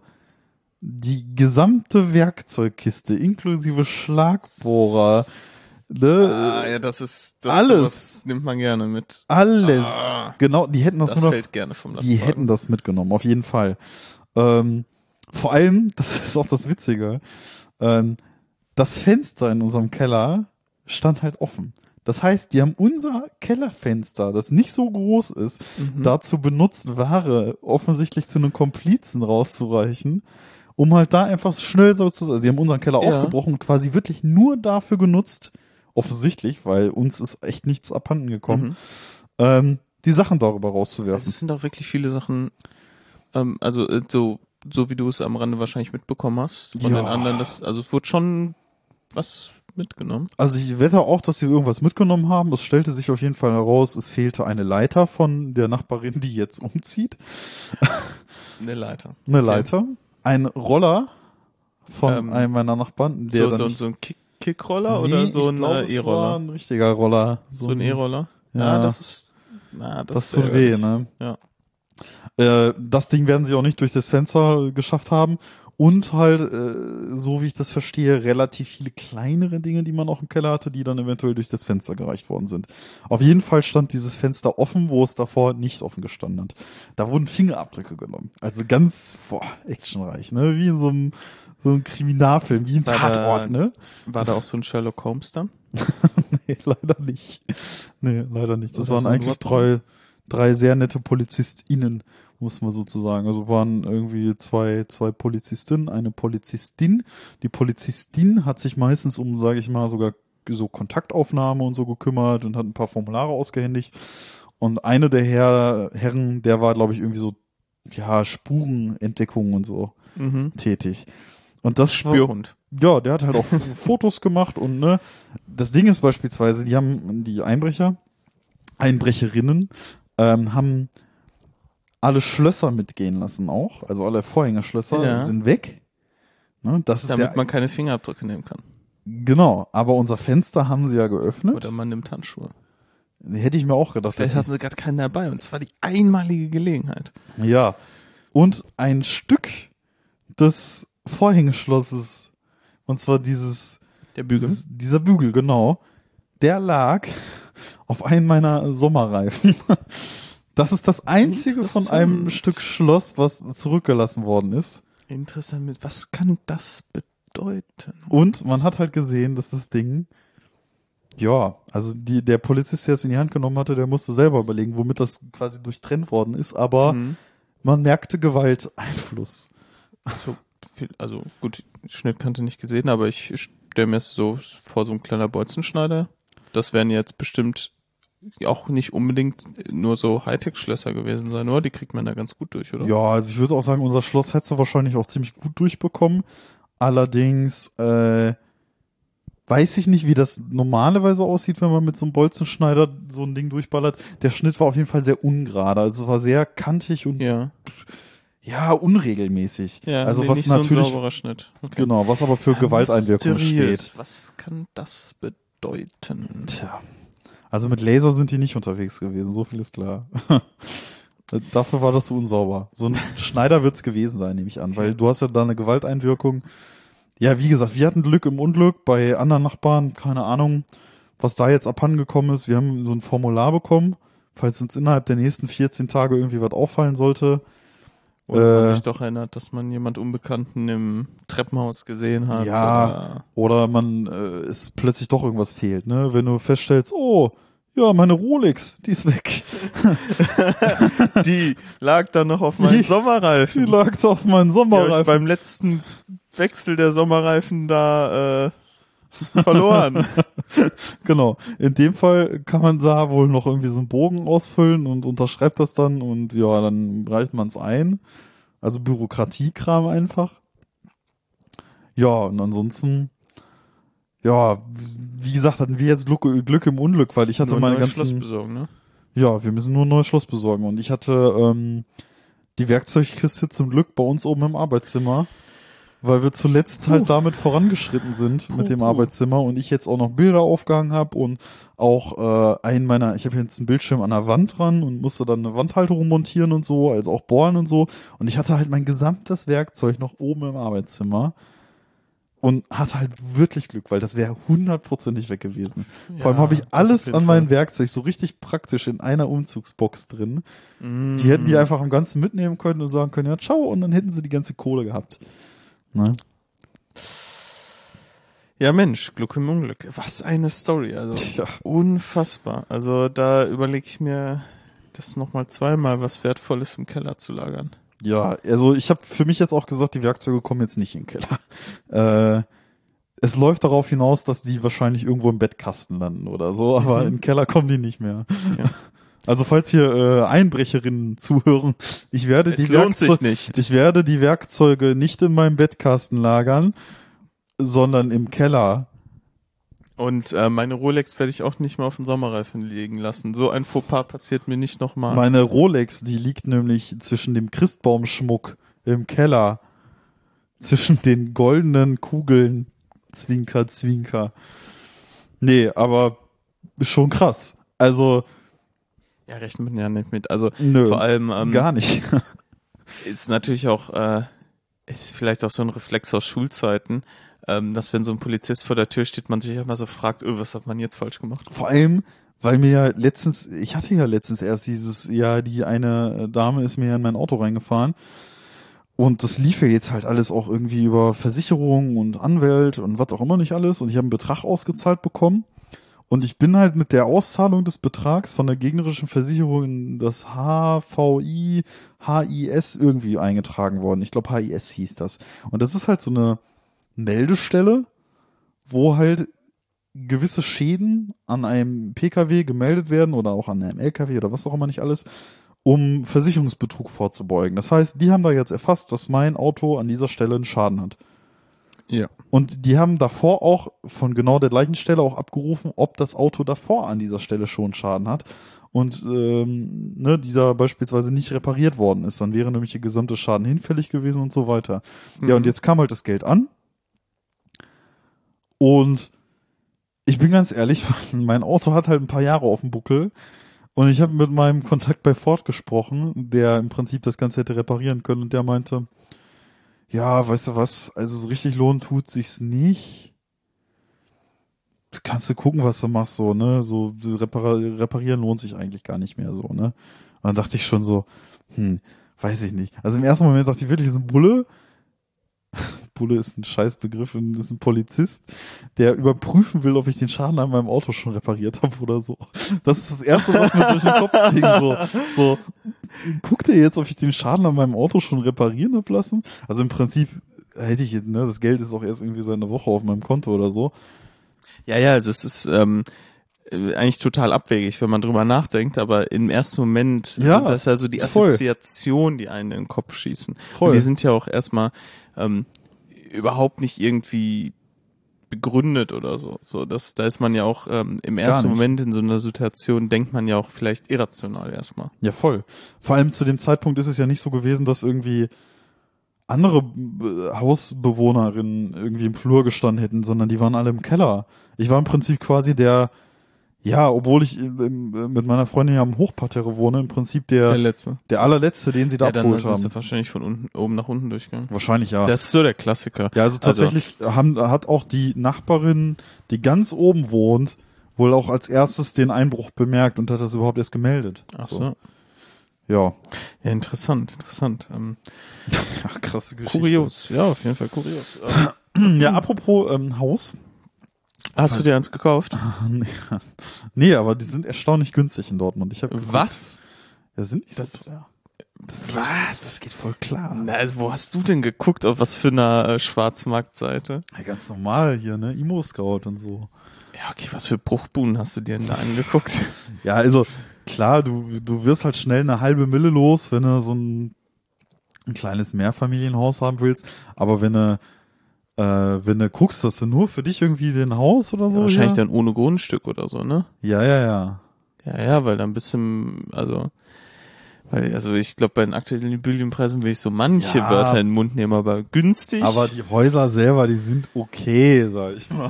die gesamte Werkzeugkiste inklusive Schlagbohrer, ne, ah, ja, das ist das alles sowas nimmt man gerne mit. Alles, ah, genau, die hätten das, das nur fällt noch, gerne vom die hätten das mitgenommen, auf jeden Fall. Ähm, vor allem, das ist auch das Witzige, ähm, das Fenster in unserem Keller stand halt offen. Das heißt, die haben unser Kellerfenster, das nicht so groß ist, mhm. dazu benutzt, Ware offensichtlich zu einem Komplizen rauszureichen, um halt da einfach schnell so zu, also die haben unseren Keller ja. aufgebrochen und quasi wirklich nur dafür genutzt, offensichtlich, weil uns ist echt nichts abhanden gekommen, mhm. ähm, die Sachen darüber rauszuwerfen. Es sind auch wirklich viele Sachen, ähm, also äh, so so wie du es am Rande wahrscheinlich mitbekommen hast, von ja. den anderen, das, also es wurde schon was mitgenommen. Also ich wette auch, dass sie irgendwas mitgenommen haben. Es stellte sich auf jeden Fall heraus, es fehlte eine Leiter von der Nachbarin, die jetzt umzieht. Eine Leiter. Eine okay. Leiter. Ein Roller von ähm, einem meiner Nachbarn. Der so, so, so ein Kick Kickroller nee, oder so ein glaub, E-Roller? Ein richtiger Roller. So, so ein E-Roller? Ja, ah, das ist, na, das, das tut weh, ne? Ja. Äh, das Ding werden sie auch nicht durch das Fenster geschafft haben. Und halt, äh, so wie ich das verstehe, relativ viele kleinere Dinge, die man auch im Keller hatte, die dann eventuell durch das Fenster gereicht worden sind. Auf jeden Fall stand dieses Fenster offen, wo es davor nicht offen gestanden hat. Da wurden Fingerabdrücke genommen. Also ganz, boah, actionreich, ne? Wie in so einem, so einem Kriminalfilm, wie im war Tatort, da, ne? War da auch so ein Sherlock Holmes dann? Nee, leider nicht. Nee, leider nicht. Das Oder waren so eigentlich drei, drei sehr nette PolizistInnen, muss man sozusagen. Also waren irgendwie zwei, zwei Polizistinnen, eine Polizistin. Die Polizistin hat sich meistens um, sage ich mal, sogar so Kontaktaufnahme und so gekümmert und hat ein paar Formulare ausgehändigt. Und eine der Herr, Herren, der war, glaube ich, irgendwie so, ja, Spurenentdeckung und so mhm. tätig. Und das Spürhund. War, ja, der hat halt auch Fotos gemacht und, ne, das Ding ist beispielsweise, die haben, die Einbrecher, Einbrecherinnen, ähm, haben alle Schlösser mitgehen lassen auch, also alle Vorhängerschlösser ja. sind weg. Ne, das ist Damit ja, man keine Fingerabdrücke nehmen kann. Genau, aber unser Fenster haben sie ja geöffnet. Oder man nimmt Handschuhe. Hätte ich mir auch gedacht. Vielleicht hatten sie gerade keinen dabei und es war die einmalige Gelegenheit. Ja, und ein Stück des Vorhängeschlosses, und zwar dieses, der Bügel. Dieses, dieser Bügel, genau, der lag auf einem meiner Sommerreifen. Das ist das einzige von einem Stück Schloss, was zurückgelassen worden ist. Interessant. Was kann das bedeuten? Und man hat halt gesehen, dass das Ding, ja, also die, der Polizist, der es in die Hand genommen hatte, der musste selber überlegen, womit das quasi durchtrennt worden ist, aber mhm. man merkte Gewalteinfluss. Also, also gut, Schnittkante nicht gesehen, aber ich stelle mir es so vor, so ein kleiner Bolzenschneider. Das wären jetzt bestimmt auch nicht unbedingt nur so Hightech-Schlösser gewesen sein, oder? Die kriegt man da ganz gut durch, oder? Ja, also ich würde auch sagen, unser Schloss hätte du wahrscheinlich auch ziemlich gut durchbekommen. Allerdings äh, weiß ich nicht, wie das normalerweise aussieht, wenn man mit so einem Bolzenschneider so ein Ding durchballert. Der Schnitt war auf jeden Fall sehr ungerade. Also es war sehr kantig und ja, ja unregelmäßig. Ja, also nee, was nicht natürlich, so ein sauberer Schnitt. Okay. Genau, was aber für ja, Gewalteinwirkung mysteriös. steht. Was kann das bedeuten? Tja. Also mit Laser sind die nicht unterwegs gewesen, so viel ist klar. Dafür war das so unsauber. So ein Schneider wird's gewesen sein, nehme ich an, weil du hast ja da eine Gewalteinwirkung. Ja, wie gesagt, wir hatten Glück im Unglück bei anderen Nachbarn, keine Ahnung, was da jetzt abhandengekommen ist. Wir haben so ein Formular bekommen, falls uns innerhalb der nächsten vierzehn Tage irgendwie was auffallen sollte. Oder äh, man sich doch erinnert, dass man jemand Unbekannten im Treppenhaus gesehen hat. Ja, oder, oder man äh, es plötzlich doch irgendwas fehlt, ne? Wenn du feststellst, oh, ja, meine Rolex, die ist weg. Die lag da noch auf meinen Sommerreifen. Die lag auf meinen Sommerreifen. Die hab ich beim letzten Wechsel der Sommerreifen da äh, verloren. Genau. In dem Fall kann man da wohl noch irgendwie so einen Bogen ausfüllen und unterschreibt das dann und ja, dann reicht man es ein. Also Bürokratiekram einfach. Ja, und ansonsten, ja, wie gesagt, hatten wir jetzt Glück, Glück im Unglück, weil ich hatte Nur ein meine neues ganzen... Schloss besorgen, ne? Ja, wir müssen nur ein neues Schloss besorgen. Und ich hatte ähm, die Werkzeugkiste zum Glück bei uns oben im Arbeitszimmer, weil wir zuletzt Puh. halt damit vorangeschritten sind Puh, mit dem puh. Arbeitszimmer und ich jetzt auch noch Bilder aufgehangen habe und auch äh, einen meiner, ich habe jetzt einen Bildschirm an der Wand dran und musste dann eine Wandhalterung montieren und so, also auch bohren und so. Und ich hatte halt mein gesamtes Werkzeug noch oben im Arbeitszimmer. Und hatte halt wirklich Glück, weil das wäre hundertprozentig weg gewesen. Ja, Vor allem habe ich auf alles jeden an Fall. meinem Werkzeug so richtig praktisch in einer Umzugsbox drin. Mm. Die hätten die einfach am Ganzen mitnehmen können und sagen können, ja, ciao, und dann hätten sie die ganze Kohle gehabt. Ne? Ja, Mensch, Glück im Unglück. Was eine Story, also Ja. unfassbar. Also da überlege ich mir, das nochmal zweimal was Wertvolles im Keller zu lagern. Ja, also ich habe für mich jetzt auch gesagt, die Werkzeuge kommen jetzt nicht in den Keller. Äh, es läuft darauf hinaus, dass die wahrscheinlich irgendwo im Bettkasten landen oder so, aber Mhm. in den Keller kommen die nicht mehr. Ja. Also falls hier äh, Einbrecherinnen zuhören, ich werde Es die lohnt sich Werkzeuge, nicht. ich werde die Werkzeuge nicht in meinem Bettkasten lagern, sondern im Keller. Und äh, meine Rolex werde ich auch nicht mehr auf den Sommerreifen liegen lassen. So ein Fauxpas passiert mir nicht nochmal. Meine Rolex, die liegt nämlich zwischen dem Christbaumschmuck im Keller, zwischen den goldenen Kugeln. Zwinker, Zwinker. Nee, aber schon krass. Also, Ja, rechnet man ja nicht mit. Also nö, vor allem ähm, gar nicht. ist natürlich auch, äh, ist vielleicht auch so ein Reflex aus Schulzeiten, ähm, dass wenn so ein Polizist vor der Tür steht, man sich immer so fragt, öh, was hat man jetzt falsch gemacht? Vor allem, weil mir ja letztens, ich hatte ja letztens erst dieses, ja, die eine Dame ist mir ja in mein Auto reingefahren und das lief ja jetzt halt alles auch irgendwie über Versicherung und Anwalt und was auch immer nicht alles und ich habe einen Betrag ausgezahlt bekommen und ich bin halt mit der Auszahlung des Betrags von der gegnerischen Versicherung in das H V I, H I S irgendwie eingetragen worden. Ich glaube H I S hieß das. Und das ist halt so eine Meldestelle, wo halt gewisse Schäden an einem P K W gemeldet werden oder auch an einem L K W oder was auch immer nicht alles, um Versicherungsbetrug vorzubeugen. Das heißt, die haben da jetzt erfasst, dass mein Auto an dieser Stelle einen Schaden hat. Ja. Und die haben davor auch von genau der gleichen Stelle auch abgerufen, ob das Auto davor an dieser Stelle schon Schaden hat und ähm, ne, dieser beispielsweise nicht repariert worden ist. Dann wäre nämlich der gesamte Schaden hinfällig gewesen und so weiter. Mhm. Ja, und jetzt kam halt das Geld an und ich bin ganz ehrlich, mein Auto hat halt ein paar Jahre auf dem Buckel und ich habe mit meinem Kontakt bei Ford gesprochen, der im Prinzip das Ganze hätte reparieren können und der meinte, ja, weißt du was, also so richtig lohnen tut sich's nicht. Kannst du gucken, was du machst, so, ne, so repar- reparieren lohnt sich eigentlich gar nicht mehr, so, ne. Und dann dachte ich schon so, hm, weiß ich nicht. Also im ersten Moment dachte ich wirklich, das ist ein Bulle. Bulle ist ein Scheißbegriff und ist ein Polizist, der überprüfen will, ob ich den Schaden an meinem Auto schon repariert habe oder so. Das ist das Erste, was mir durch den Kopf ging. So, so, guckt er jetzt, ob ich den Schaden an meinem Auto schon reparieren habe lassen? Also im Prinzip hätte ich jetzt, ne, das Geld ist auch erst irgendwie seit einer Woche auf meinem Konto oder so. Ja, ja, also es ist ähm, äh, eigentlich total abwegig, wenn man drüber nachdenkt, aber im ersten Moment, Ja, das ist also die voll. Assoziation, die einen in den Kopf schießen. Voll. Und die sind ja auch erstmal ähm, überhaupt nicht irgendwie begründet oder so. So, das, da ist man ja auch ähm, im ersten nicht. Moment in so einer Situation, denkt man ja auch vielleicht irrational erstmal. Ja, voll. Vor allem zu dem Zeitpunkt ist es ja nicht so gewesen, dass irgendwie andere äh, Hausbewohnerinnen irgendwie im Flur gestanden hätten, sondern die waren alle im Keller. Ich war im Prinzip quasi der, ja, obwohl ich im, mit meiner Freundin ja am Hochparterre wohne, im Prinzip der, Der der, letzte. allerletzte, den sie da Ja, dann abgeholt ist es haben. wahrscheinlich von unten, oben nach unten durchgegangen. Wahrscheinlich ja. Das ist so der Klassiker. Ja, also tatsächlich haben, hat auch die Nachbarin, die ganz oben wohnt, wohl auch als erstes den Einbruch bemerkt und hat das überhaupt erst gemeldet. Ach so. Ja. Ja, interessant, interessant. Ähm, Ach, krasse Geschichte. kurios, ja, auf jeden Fall kurios. Ja, apropos ähm, Haus. Hast du dir eins gekauft? nee, nee, aber die sind erstaunlich günstig in Dortmund. Ich hab geguckt. Was? Ja, sind nicht so Das- teuer. Das, was? Das geht voll klar. Na, also wo hast du denn geguckt? Auf was für einer äh, Schwarzmarktseite? Ja, ganz normal hier, ne? Imo-Scout und so. Ja, okay, was für Bruchbuben hast du dir denn da angeguckt? Ja, also klar, du, du wirst halt schnell eine halbe Mille los, wenn du so ein, ein kleines Mehrfamilienhaus haben willst. Aber wenn du äh, wenn du guckst, hast du nur für dich irgendwie den Haus oder so? Ja, wahrscheinlich ja? dann ohne Grundstück oder so, ne? Ja, ja, ja. Ja, ja, weil dann bist du, also, weil, also ich glaube, bei den aktuellen Immobilienpreisen will ich so manche Ja. Wörter in den Mund nehmen, aber günstig. Aber die Häuser selber, die sind okay, sag ich mal.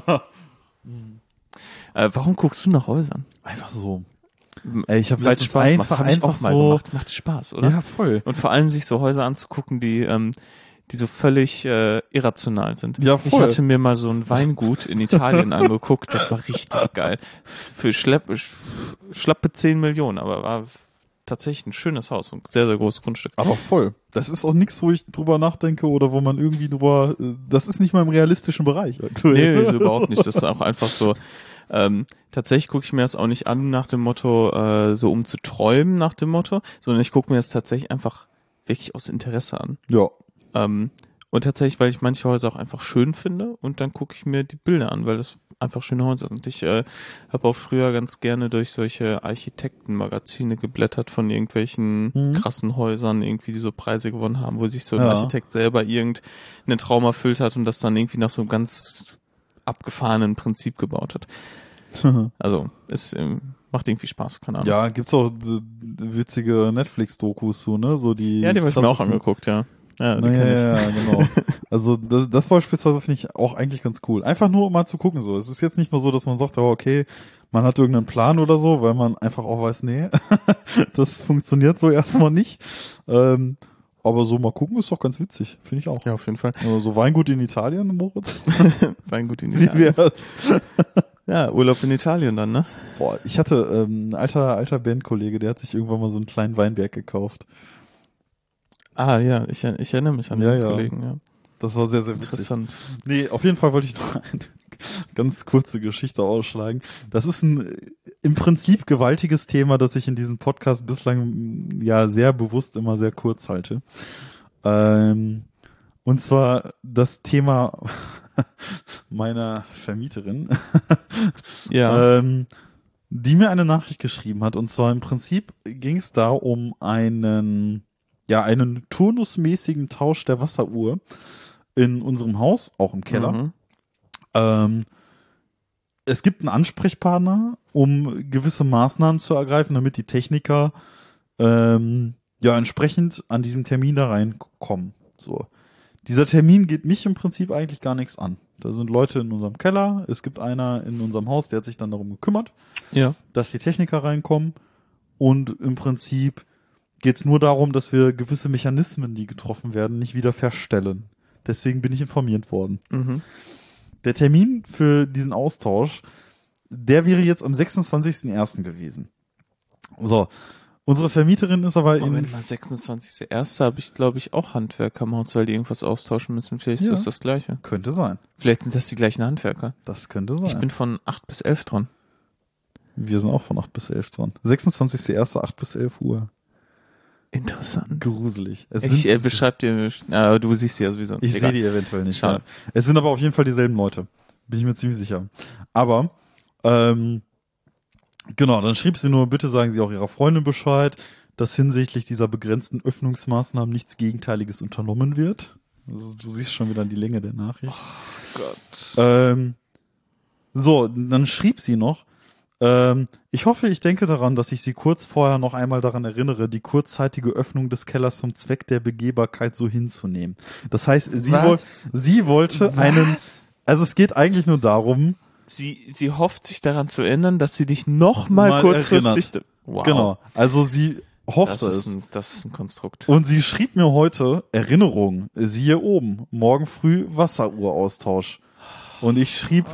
äh, warum guckst du nach Häusern? Einfach so. Ey, ich habe Weil es letztens Spaß macht. einfach, Hab ich einfach auch mal so, gemacht. Macht Spaß, oder? ja, voll. Und vor allem sich so Häuser anzugucken, die, ähm, die so völlig äh, irrational sind. Ja, Ich voll. hatte mir mal so ein Weingut in Italien angeguckt, das war richtig geil. Für schlepp, sch- schlappe zehn Millionen, aber war tatsächlich ein schönes Haus und sehr, sehr großes Grundstück. Aber voll. Das ist auch nichts, wo ich drüber nachdenke oder wo man irgendwie drüber, äh, das ist nicht mal im realistischen Bereich aktuell. Nee, so überhaupt nicht. Das ist auch einfach so. Ähm, tatsächlich gucke ich mir das auch nicht an nach dem Motto, äh, so um zu träumen nach dem Motto, sondern ich gucke mir das tatsächlich einfach wirklich aus Interesse an. Ja. Ähm, und tatsächlich, weil ich manche Häuser auch einfach schön finde und dann gucke ich mir die Bilder an, weil das einfach schöne Häuser sind. Ich äh, habe auch früher ganz gerne durch solche Architektenmagazine geblättert von irgendwelchen Mhm. krassen Häusern, irgendwie, die so Preise gewonnen haben, wo sich so ein Ja. Architekt selber irgendeinen Traum erfüllt hat und das dann irgendwie nach so einem ganz abgefahrenen Prinzip gebaut hat. Also, es ähm, macht irgendwie Spaß, keine Ahnung. Ja, gibt's auch äh, witzige Netflix-Dokus so, ne? So die. Ja, die habe ich mir auch krassesten- angeguckt, ja. Ja, die Na, kenn ja, ich. ja, ja, genau. Also das, das beispielsweise finde ich auch eigentlich ganz cool. Einfach nur um mal zu gucken so. Es ist jetzt nicht mal so, dass man sagt, oh, okay, man hat irgendeinen Plan oder so, weil man einfach auch weiß, nee, das funktioniert so erstmal nicht. Ähm, aber so mal gucken ist doch ganz witzig, finde ich auch. Ja, auf jeden Fall. Also, so Weingut in Italien, Moritz. Weingut in Wie Italien. wär's? Ja, Urlaub in Italien dann, ne? Boah, ich hatte ähm, ein alter, alter Bandkollege, der hat sich irgendwann mal so einen kleinen Weinberg gekauft. Ah, ja, ich, ich erinnere mich an Ja, den ja. Kollegen, ja. Das war sehr, sehr witzig. Interessant. Nee, auf jeden Fall wollte ich noch eine ganz kurze Geschichte ausschlagen. Das ist ein im Prinzip gewaltiges Thema, das ich in diesem Podcast bislang ja sehr bewusst immer sehr kurz halte. Ähm, und zwar das Thema meiner Vermieterin, Ja. ähm, die mir eine Nachricht geschrieben hat. Und zwar im Prinzip ging es da um einen, ja, einen turnusmäßigen Tausch der Wasseruhr in unserem Haus, auch im Keller. Mhm. Ähm, es gibt einen Ansprechpartner, um gewisse Maßnahmen zu ergreifen, damit die Techniker ähm, ja entsprechend an diesem Termin da reinkommen. So. Dieser Termin geht mich im Prinzip eigentlich gar nichts an. Da sind Leute in unserem Keller, es gibt einer in unserem Haus, der hat sich dann darum gekümmert, Ja. dass die Techniker reinkommen und im Prinzip geht es nur darum, dass wir gewisse Mechanismen, die getroffen werden, nicht wieder feststellen. Deswegen bin ich informiert worden. Mhm. Der Termin für diesen Austausch, der wäre jetzt am sechsundzwanzigsten ersten gewesen. So, unsere Vermieterin ist aber in... Moment mal, sechsundzwanzigster erster habe ich, glaube ich, auch Handwerker am Haus, weil die irgendwas austauschen müssen. Vielleicht ist Ja. das das Gleiche. Könnte sein. Vielleicht sind das die gleichen Handwerker. Das könnte sein. Ich bin von acht bis elf dran. Wir sind auch von acht bis elf dran. sechsundzwanzigster erster acht bis elf Uhr. Interessant. Gruselig. Es Ich sind- äh, beschreib dir, ja, du siehst sie ja sowieso. Ich sehe Egal. die eventuell nicht. Schade. Ja. Es sind aber auf jeden Fall dieselben Leute. Bin ich mir ziemlich sicher. Aber, ähm, genau, dann schrieb sie nur, bitte sagen Sie auch Ihrer Freundin Bescheid, dass hinsichtlich dieser begrenzten Öffnungsmaßnahmen nichts Gegenteiliges unternommen wird. Also, du siehst schon wieder die Länge der Nachricht. Oh Gott. Ähm, so, dann schrieb sie noch, ähm, ich hoffe, ich denke daran, dass ich Sie kurz vorher noch einmal daran erinnere, die kurzzeitige Öffnung des Kellers zum Zweck der Begehbarkeit so hinzunehmen. Das heißt, sie, woll, Was? sie wollte Was? einen, also es geht eigentlich nur darum, Sie, sie hofft sich daran zu erinnern, dass sie dich noch mal, Mal kurzfristig... Wow. genau, also sie hoffte Das ist, es. ein, das ist ein Konstrukt. Und sie schrieb mir heute, Erinnerung, siehe oben, morgen früh Wasseruhraustausch. Und ich schrieb,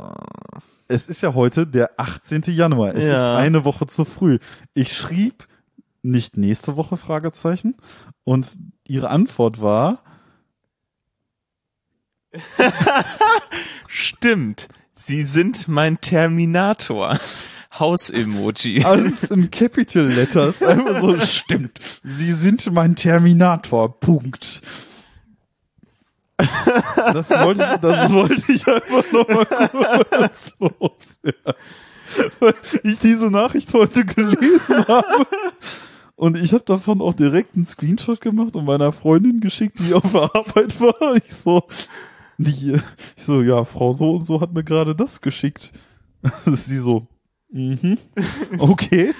es ist ja heute der achtzehnten Januar. Es Ja. ist eine Woche zu früh. Ich schrieb nicht nächste Woche Fragezeichen und ihre Antwort war, Stimmt. Sie sind mein Terminator. Haus-Emoji. alles in Capital Letters, einfach so, stimmt. Sie sind mein Terminator. Punkt. Das wollte ich, das wollte ich einfach nochmal kurz loswerden. Weil ich diese Nachricht heute gelesen habe. Und ich habe davon auch direkt einen Screenshot gemacht und meiner Freundin geschickt, die auf der Arbeit war. Ich so, Die, ich so, ja, Frau so und so hat mir gerade das geschickt. Sie so, mhm, okay.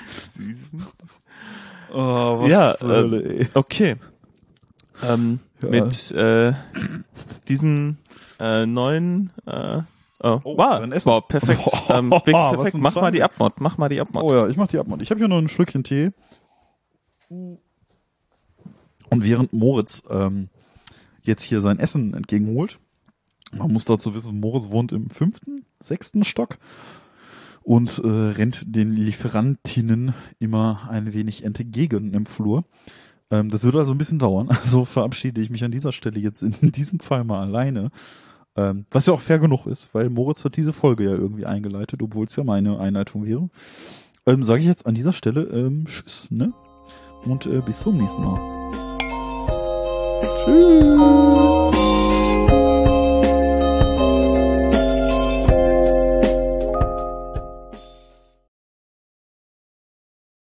Oh, was Ja, zur Hölle, äh, ey. okay. Ähm, Ja. Mit äh, diesem äh, neuen äh, oh, Oh, wow, dein Essen. wow, perfekt. Boah, ähm, wirklich was perfekt. ein Mach mal die Timing. Abmod, mach mal die Abmod. Oh ja, ich mach die Abmod. Ich habe hier noch ein Schlückchen Tee. Und während Moritz ähm, jetzt hier sein Essen entgegenholt, man muss dazu wissen, Moritz wohnt im fünften, sechsten Stock und äh, rennt den Lieferantinnen immer ein wenig entgegen im Flur. Ähm, das wird also ein bisschen dauern. Also verabschiede ich mich an dieser Stelle jetzt in diesem Fall mal alleine. Ähm, was ja auch fair genug ist, weil Moritz hat diese Folge ja irgendwie eingeleitet, obwohl es ja meine Einleitung wäre. Ähm, sage ich jetzt an dieser Stelle ähm, Tschüss, ne? Und äh, bis zum nächsten Mal. Tschüss.